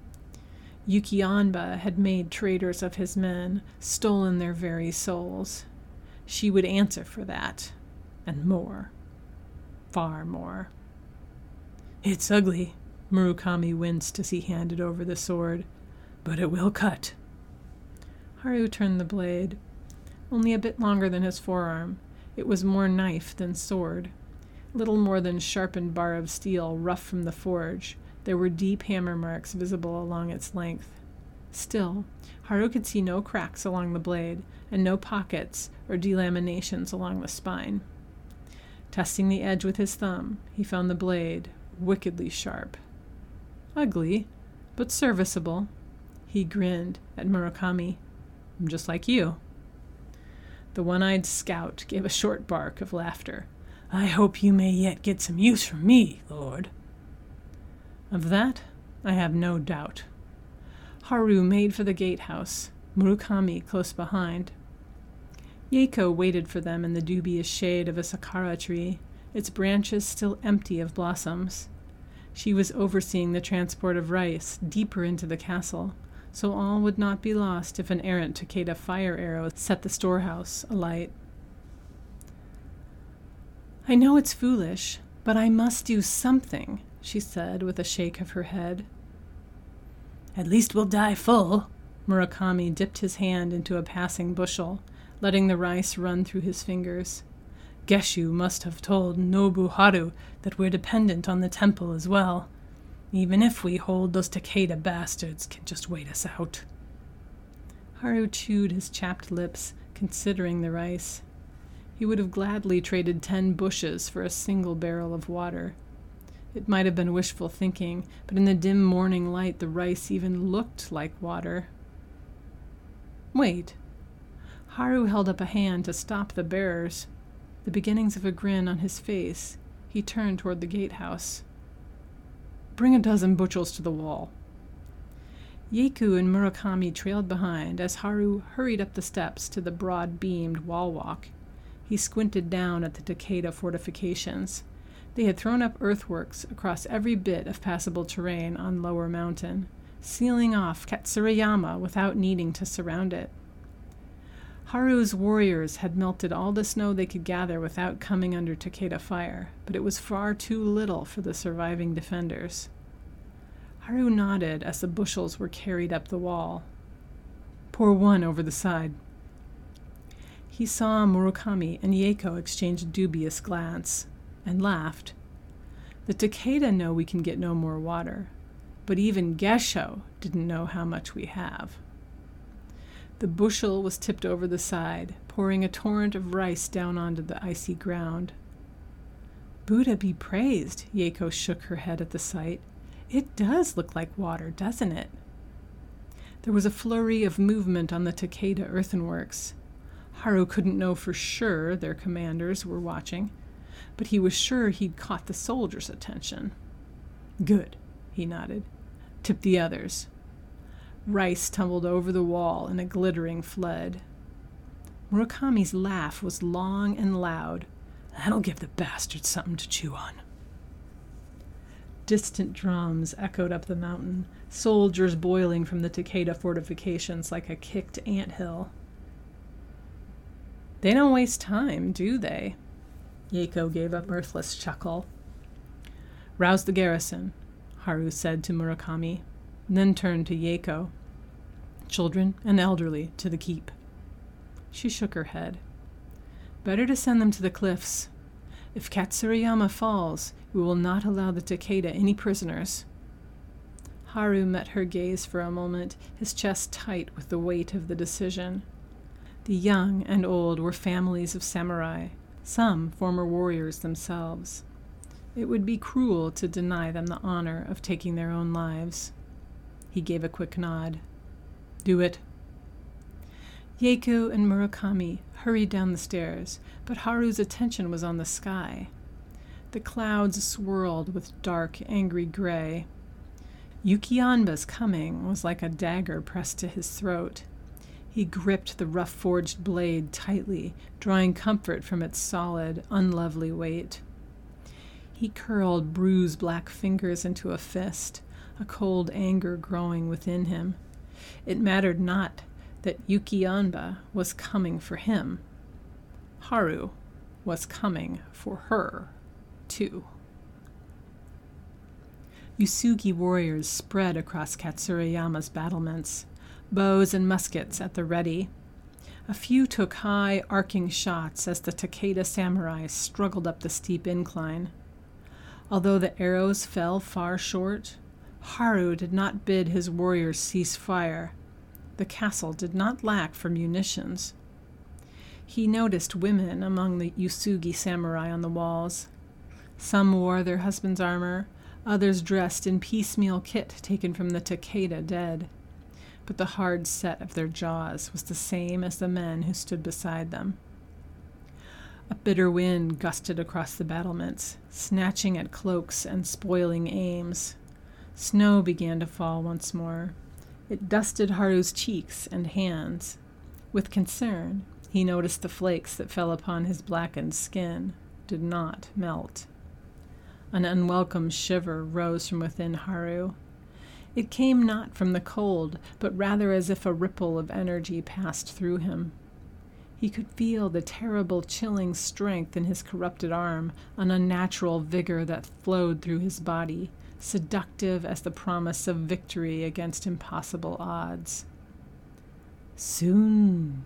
Yukianba had made traitors of his men, stolen their very souls. She would answer for that, and more. Far more. It's ugly, Murakami winced as he handed over the sword, but it will cut. Haru turned the blade. Only a bit longer than his forearm, it was more knife than sword. Little more than sharpened bar of steel rough from the forge, there were deep hammer marks visible along its length. Still, Haru could see no cracks along the blade, and no pockets or delaminations along the spine. Testing the edge with his thumb, he found the blade wickedly sharp. Ugly, but serviceable. He grinned at Murakami. Just like you. The one-eyed scout gave a short bark of laughter. I hope you may yet get some use from me, Lord. Of that, I have no doubt. Haru made for the gatehouse, Murakami close behind. Yeiko waited for them in the dubious shade of a sakura tree, its branches still empty of blossoms. She was overseeing the transport of rice deeper into the castle, so all would not be lost if an errant Takeda fire arrow set the storehouse alight. I know it's foolish, but I must do something, she said with a shake of her head. At least we'll die full. Murakami dipped his hand into a passing bushel, letting the rice run through his fingers. Geshu must have told Nobuharu that we're dependent on the temple as well. Even if we hold, those Takeda bastards can just wait us out. Haru chewed his chapped lips, considering the rice. He would have gladly traded ten bushes for a single barrel of water. It might have been wishful thinking, but in the dim morning light the rice even looked like water. Wait. Haru held up a hand to stop the bearers. The beginnings of a grin on his face, he turned toward the gatehouse. Bring a dozen bushels to the wall. Yeiko and Murakami trailed behind as Haru hurried up the steps to the broad-beamed wall walk. He squinted down at the Takeda fortifications. They had thrown up earthworks across every bit of passable terrain on Lower Mountain, sealing off Katsurayama without needing to surround it. Haru's warriors had melted all the snow they could gather without coming under Takeda fire, but it was far too little for the surviving defenders. Haru nodded as the bushels were carried up the wall. Pour one over the side. He saw Murakami and Yeiko exchange a dubious glance, and laughed. The Takeda know we can get no more water, but even Gesho didn't know how much we have. The bushel was tipped over the side, pouring a torrent of rice down onto the icy ground. Buddha be praised, Yeiko shook her head at the sight. It does look like water, doesn't it? There was a flurry of movement on the Takeda earthworks. Haru couldn't know for sure their commanders were watching, but he was sure he'd caught the soldiers' attention. Good, he nodded. Tip the others. Rice tumbled over the wall in a glittering flood. Murakami's laugh was long and loud. That'll give the bastards something to chew on. Distant drums echoed up the mountain, soldiers boiling from the Takeda fortifications like a kicked anthill. They don't waste time, do they? Yeiko gave a mirthless chuckle. Rouse the garrison, Haru said to Murakami, then turned to Yeiko. Children and elderly to the keep. She shook her head. Better to send them to the cliffs. If Katsurayama falls, we will not allow the Takeda any prisoners. Haru met her gaze for a moment, his chest tight with the weight of the decision. The young and old were families of samurai, some former warriors themselves. It would be cruel to deny them the honor of taking their own lives. He gave a quick nod. Do it. Yeiko and Murakami hurried down the stairs, but Haru's attention was on the sky. The clouds swirled with dark, angry gray. Yukianba's coming was like a dagger pressed to his throat. He gripped the rough-forged blade tightly, drawing comfort from its solid, unlovely weight. He curled bruised black fingers into a fist, a cold anger growing within him. It mattered not that Yukianba was coming for him. Haru was coming for her, too. Usugi warriors spread across Katsurayama's battlements, bows and muskets at the ready. A few took high, arcing shots as the Takeda samurai struggled up the steep incline. Although the arrows fell far short, Haru did not bid his warriors cease fire. The castle did not lack for munitions. He noticed women among the Usugi samurai on the walls. Some wore their husband's armor, others dressed in piecemeal kit taken from the Takeda dead. But the hard set of their jaws was the same as the men who stood beside them. A bitter wind gusted across the battlements, snatching at cloaks and spoiling aims. Snow began to fall once more. It dusted Haru's cheeks and hands. With concern, he noticed the flakes that fell upon his blackened skin did not melt. An unwelcome shiver rose from within Haru. It came not from the cold, but rather as if a ripple of energy passed through him. He could feel the terrible chilling strength in his corrupted arm, an unnatural vigor that flowed through his body, seductive as the promise of victory against impossible odds. Soon.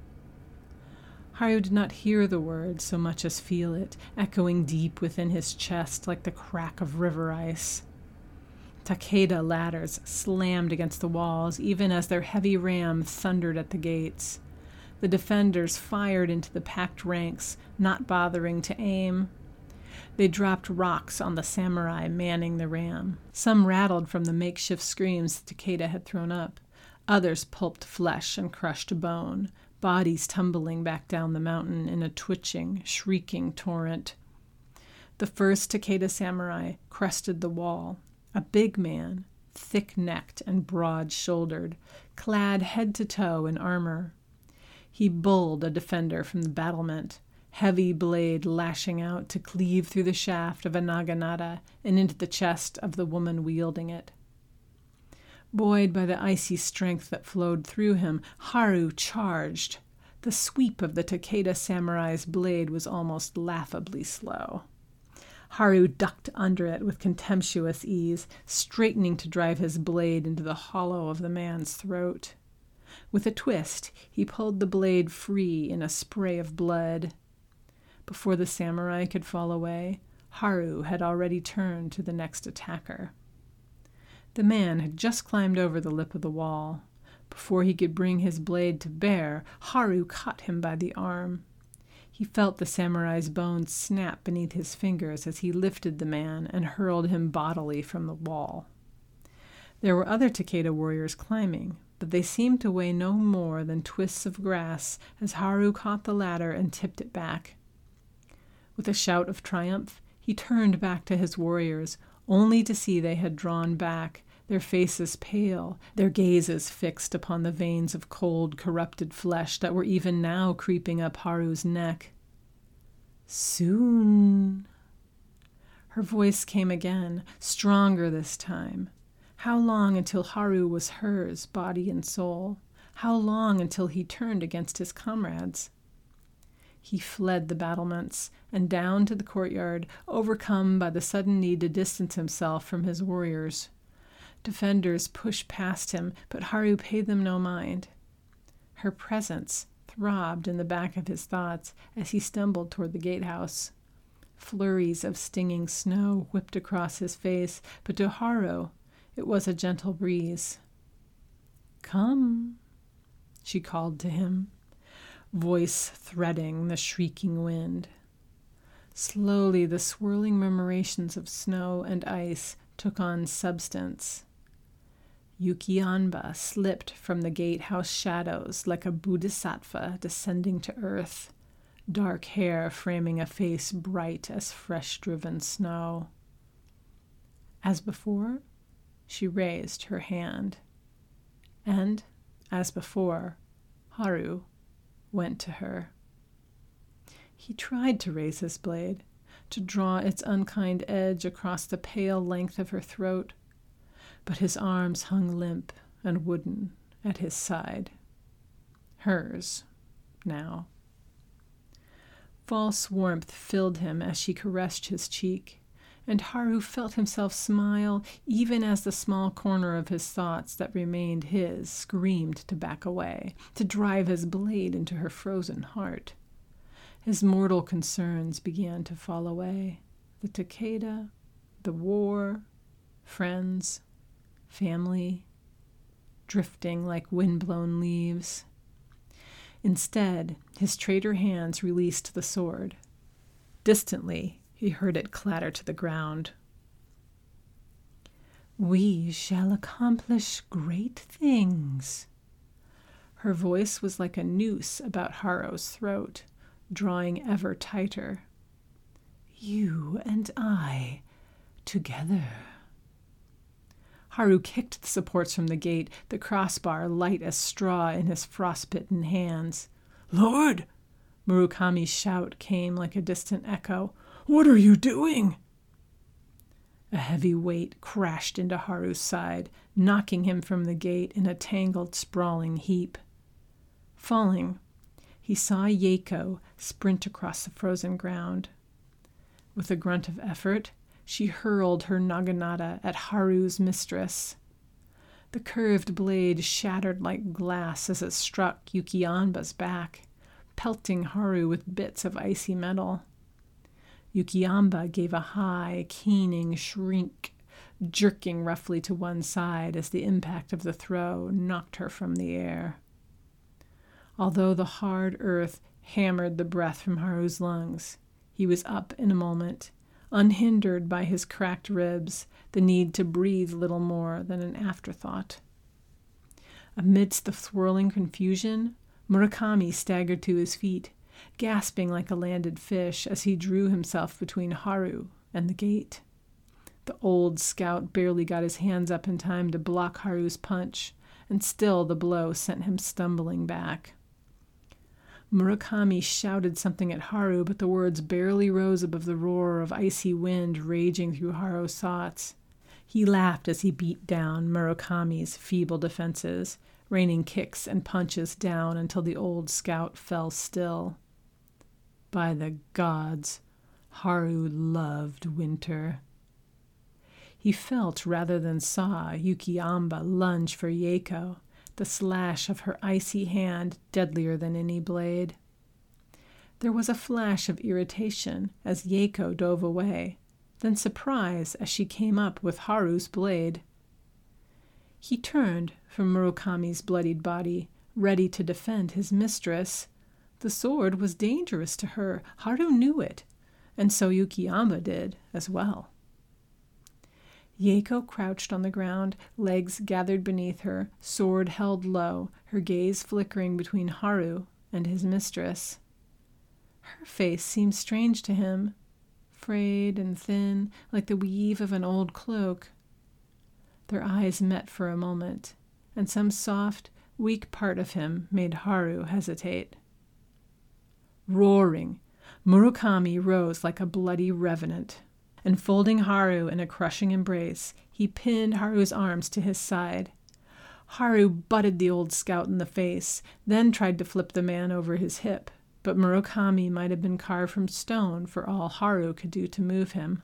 Haru did not hear the word so much as feel it, echoing deep within his chest like the crack of river ice. Takeda ladders slammed against the walls, even as their heavy ram thundered at the gates. The defenders fired into the packed ranks, not bothering to aim. They dropped rocks on the samurai manning the ram. Some rattled from the makeshift screens Takeda had thrown up. Others pulped flesh and crushed bone, bodies tumbling back down the mountain in a twitching, shrieking torrent. The first Takeda samurai crested the wall, a big man, thick-necked and broad-shouldered, clad head to toe in armor. He bulled a defender from the battlement, heavy blade lashing out to cleave through the shaft of a naginata and into the chest of the woman wielding it. Buoyed by the icy strength that flowed through him, Haru charged. The sweep of the Takeda samurai's blade was almost laughably slow. Haru ducked under it with contemptuous ease, straightening to drive his blade into the hollow of the man's throat. With a twist, he pulled the blade free in a spray of blood. Before the samurai could fall away, Haru had already turned to the next attacker. The man had just climbed over the lip of the wall. Before he could bring his blade to bear, Haru caught him by the arm. He felt the samurai's bones snap beneath his fingers as he lifted the man and hurled him bodily from the wall. There were other Takeda warriors climbing, but they seemed to weigh no more than twists of grass as Haru caught the ladder and tipped it back. With a shout of triumph, he turned back to his warriors, only to see they had drawn back, their faces pale, their gazes fixed upon the veins of cold, corrupted flesh that were even now creeping up Haru's neck. Soon. Her voice came again, stronger this time. How long until Haru was hers, body and soul? How long until he turned against his comrades? He fled the battlements and down to the courtyard, overcome by the sudden need to distance himself from his warriors. Defenders pushed past him, but Haru paid them no mind. Her presence throbbed in the back of his thoughts as he stumbled toward the gatehouse. Flurries of stinging snow whipped across his face, but to Haru it was a gentle breeze. "Come," she called to him, voice threading the shrieking wind. Slowly the swirling murmurations of snow and ice took on substance. Yukianba slipped from the gatehouse shadows like a bodhisattva descending to earth, dark hair framing a face bright as fresh-driven snow. As before, she raised her hand, and, as before, Haru went to her. He tried to raise his blade, to draw its unkind edge across the pale length of her throat, but his arms hung limp and wooden at his side. Hers, now. False warmth filled him as she caressed his cheek, and Haru felt himself smile even as the small corner of his thoughts that remained his screamed to back away, to drive his blade into her frozen heart. His mortal concerns began to fall away. The Takeda, the war, friends, family, drifting like wind-blown leaves. Instead, his traitor hands released the sword. Distantly, he heard it clatter to the ground. "We shall accomplish great things." Her voice was like a noose about Harrow's throat, drawing ever tighter. "You and I, together." Haru kicked the supports from the gate, the crossbar light as straw in his frostbitten hands. "Lord!" Murakami's shout came like a distant echo. "What are you doing?" A heavy weight crashed into Haru's side, knocking him from the gate in a tangled, sprawling heap. Falling, he saw Yeiko sprint across the frozen ground. With a grunt of effort, she hurled her naginata at Haru's mistress. The curved blade shattered like glass as it struck Yukianba's back, pelting Haru with bits of icy metal. Yukianba gave a high, keening shriek, jerking roughly to one side as the impact of the throw knocked her from the air. Although the hard earth hammered the breath from Haru's lungs, he was up in a moment, unhindered by his cracked ribs, the need to breathe little more than an afterthought. Amidst the swirling confusion, Murakami staggered to his feet, gasping like a landed fish as he drew himself between Haru and the gate. The old scout barely got his hands up in time to block Haru's punch, and still the blow sent him stumbling back. Murakami shouted something at Haru, but the words barely rose above the roar of icy wind raging through Haru's thoughts. He laughed as he beat down Murakami's feeble defenses, raining kicks and punches down until the old scout fell still. By the gods, Haru loved winter. He felt rather than saw Yukianba lunge for Yeiko, the slash of her icy hand deadlier than any blade. There was a flash of irritation as Yeiko dove away, then surprise as she came up with Haru's blade. He turned from Murakami's bloodied body, ready to defend his mistress. The sword was dangerous to her. Haru knew it, and so Yukianba did as well. Yeiko crouched on the ground, legs gathered beneath her, sword held low, her gaze flickering between Haru and his mistress. Her face seemed strange to him, frayed and thin, like the weave of an old cloak. Their eyes met for a moment, and some soft, weak part of him made Haru hesitate. Roaring, Murakami rose like a bloody revenant. And folding Haru in a crushing embrace, he pinned Haru's arms to his side. Haru butted the old scout in the face, then tried to flip the man over his hip, but Murakami might have been carved from stone for all Haru could do to move him.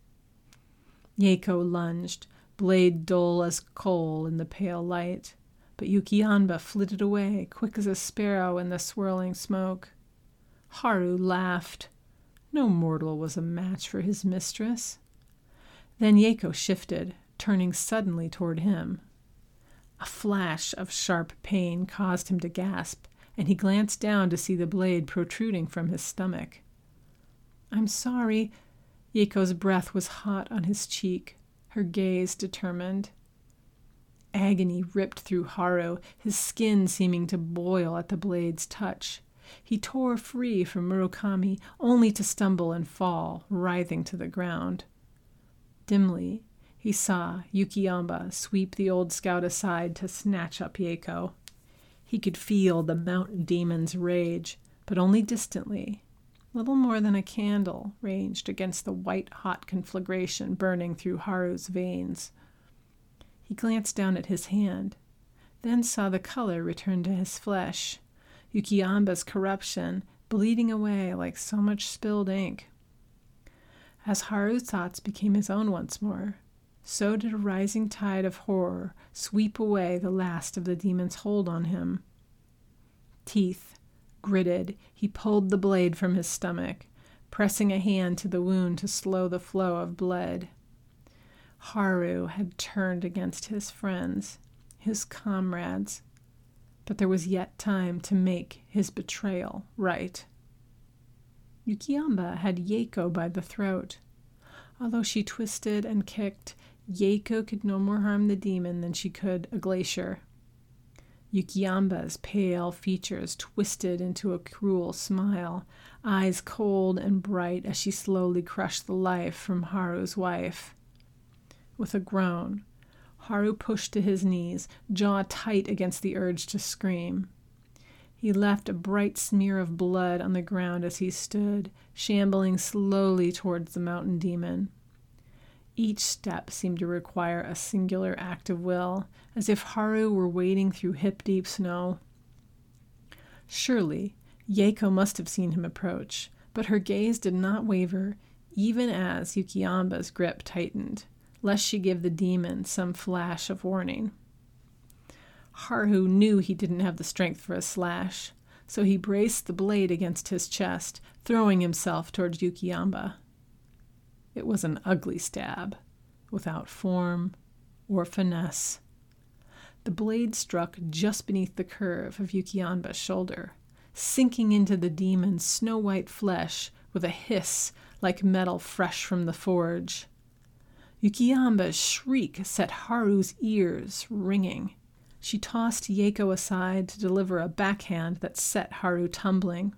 Yeiko lunged, blade dull as coal in the pale light, but Yukianba flitted away, quick as a sparrow in the swirling smoke. Haru laughed. No mortal was a match for his mistress. Then Yeiko shifted, turning suddenly toward him. A flash of sharp pain caused him to gasp, and he glanced down to see the blade protruding from his stomach. "I'm sorry." Yeiko's breath was hot on his cheek, her gaze determined. Agony ripped through Haru, his skin seeming to boil at the blade's touch. He tore free from Murakami, only to stumble and fall, writhing to the ground. Dimly, he saw Yukianba sweep the old scout aside to snatch up Yeiko. He could feel the mountain demon's rage, but only distantly, little more than a candle ranged against the white-hot conflagration burning through Haru's veins. He glanced down at his hand, then saw the color return to his flesh, Yukianba's corruption bleeding away like so much spilled ink. As Haru's thoughts became his own once more, so did a rising tide of horror sweep away the last of the demon's hold on him. Teeth gritted, he pulled the blade from his stomach, pressing a hand to the wound to slow the flow of blood. Haru had turned against his friends, his comrades. but there was yet time to make his betrayal right. Yukiyamba had Yeiko by the throat. Although she twisted and kicked, Yeiko could no more harm the demon than she could a glacier. Yukiyamba's pale features twisted into a cruel smile, eyes cold and bright as she slowly crushed the life from Haru's wife. With a groan, Haru pushed to his knees, jaw tight against the urge to scream. He left a bright smear of blood on the ground as he stood, shambling slowly towards the mountain demon. Each step seemed to require a singular act of will, as if Haru were wading through hip-deep snow. Surely, Yeiko must have seen him approach, but her gaze did not waver, even as Yukiyamba's grip tightened, lest she give the demon some flash of warning. Haru knew he didn't have the strength for a slash, so he braced the blade against his chest, throwing himself towards Yukiyamba. It was an ugly stab, without form or finesse. The blade struck just beneath the curve of Yukiyamba's shoulder, sinking into the demon's snow-white flesh with a hiss like metal fresh from the forge. Yukiyamba's shriek set Haru's ears ringing. She tossed Yeiko aside to deliver a backhand that set Haru tumbling.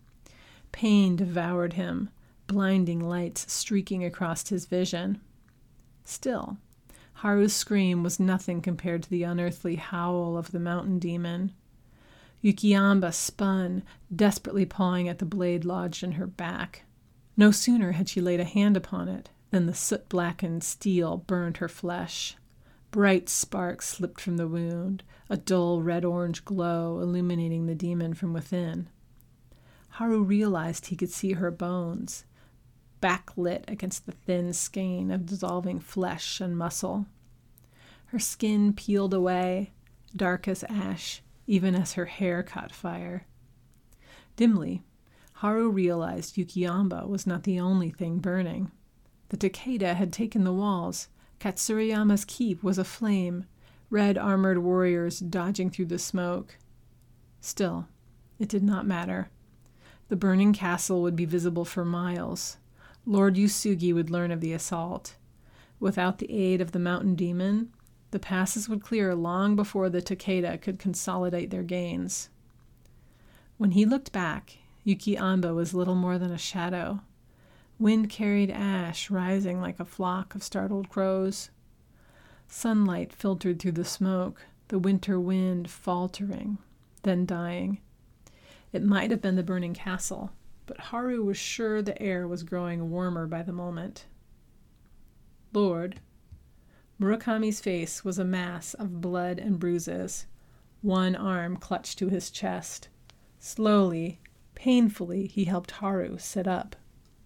Pain devoured him, blinding lights streaking across his vision. Still, Haru's scream was nothing compared to the unearthly howl of the mountain demon. Yukiyamba spun, desperately pawing at the blade lodged in her back. No sooner had she laid a hand upon it than the soot-blackened steel burned her flesh. Bright sparks slipped from the wound, a dull red-orange glow illuminating the demon from within. Haru realized he could see her bones, backlit against the thin skein of dissolving flesh and muscle. Her skin peeled away, dark as ash, even as her hair caught fire. Dimly, Haru realized Yukiyamba was not the only thing burning. The Takeda had taken the walls. Katsurayama's keep was aflame, red-armored warriors dodging through the smoke. Still, it did not matter. The burning castle would be visible for miles. Lord Yusugi would learn of the assault. Without the aid of the mountain demon, the passes would clear long before the Takeda could consolidate their gains. When he looked back, Yukiyamba was little more than a shadow. Wind-carried ash rising like a flock of startled crows. Sunlight filtered through the smoke, the winter wind faltering, then dying. It might have been the burning castle, but Haru was sure the air was growing warmer by the moment. Lord, Murakami's face was a mass of blood and bruises. One arm clutched to his chest. Slowly, painfully, he helped Haru sit up.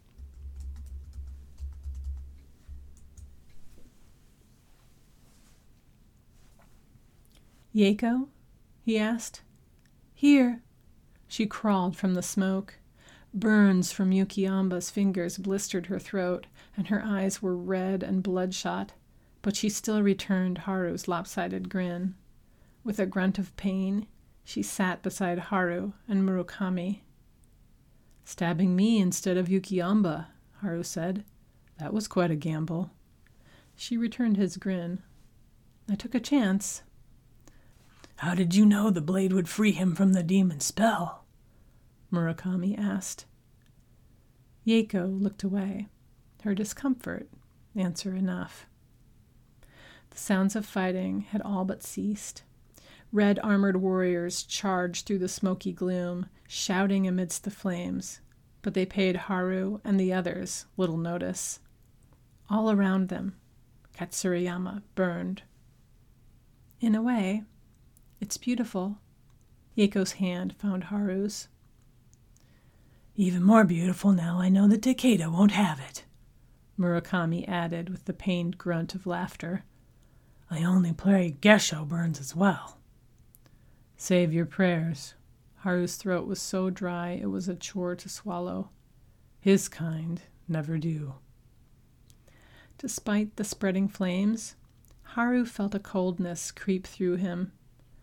Yeiko? He asked. Here. She crawled from the smoke. Burns from Yukiyamba's fingers blistered her throat, and her eyes were red and bloodshot, but she still returned Haru's lopsided grin. With a grunt of pain, she sat beside Haru and Murakami. Stabbing me instead of Yukiyamba, Haru said. That was quite a gamble. She returned his grin. I took a chance. How did you know the blade would free him from the demon's spell? Murakami asked. Yeiko looked away. Her discomfort, answer enough. The sounds of fighting had all but ceased. Red-armored warriors charged through the smoky gloom, shouting amidst the flames, but they paid Haru and the others little notice. All around them, Katsurayama burned. In a way, it's beautiful. Yeiko's hand found Haru's. Even more beautiful now I know that Takeda won't have it, Murakami added with the pained grunt of laughter. I only pray Gesho burns as well. Save your prayers. Haru's throat was so dry it was a chore to swallow. His kind never do. Despite the spreading flames, Haru felt a coldness creep through him.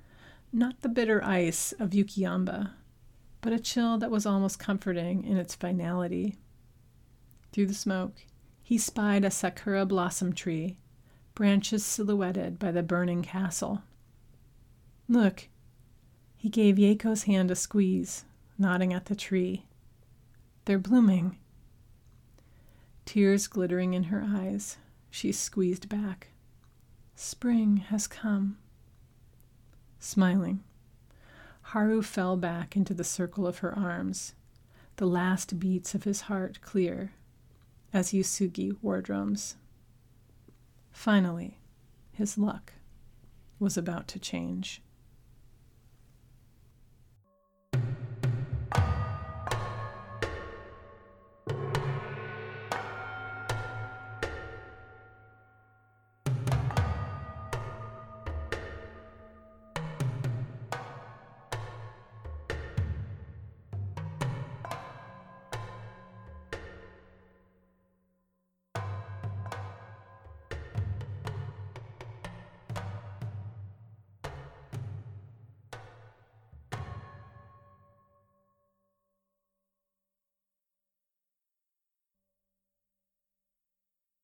Not the bitter ice of Yukiyamba, but a chill that was almost comforting in its finality. Through the smoke, he spied a sakura blossom tree, branches silhouetted by the burning castle. Look, he gave Yeiko's hand a squeeze, nodding at the tree. They're blooming. Tears glittering in her eyes, she squeezed back. Spring has come. Smiling, Haru fell back into the circle of her arms, the last beats of his heart clear, as Yusugi war drums. Finally, his luck was about to change.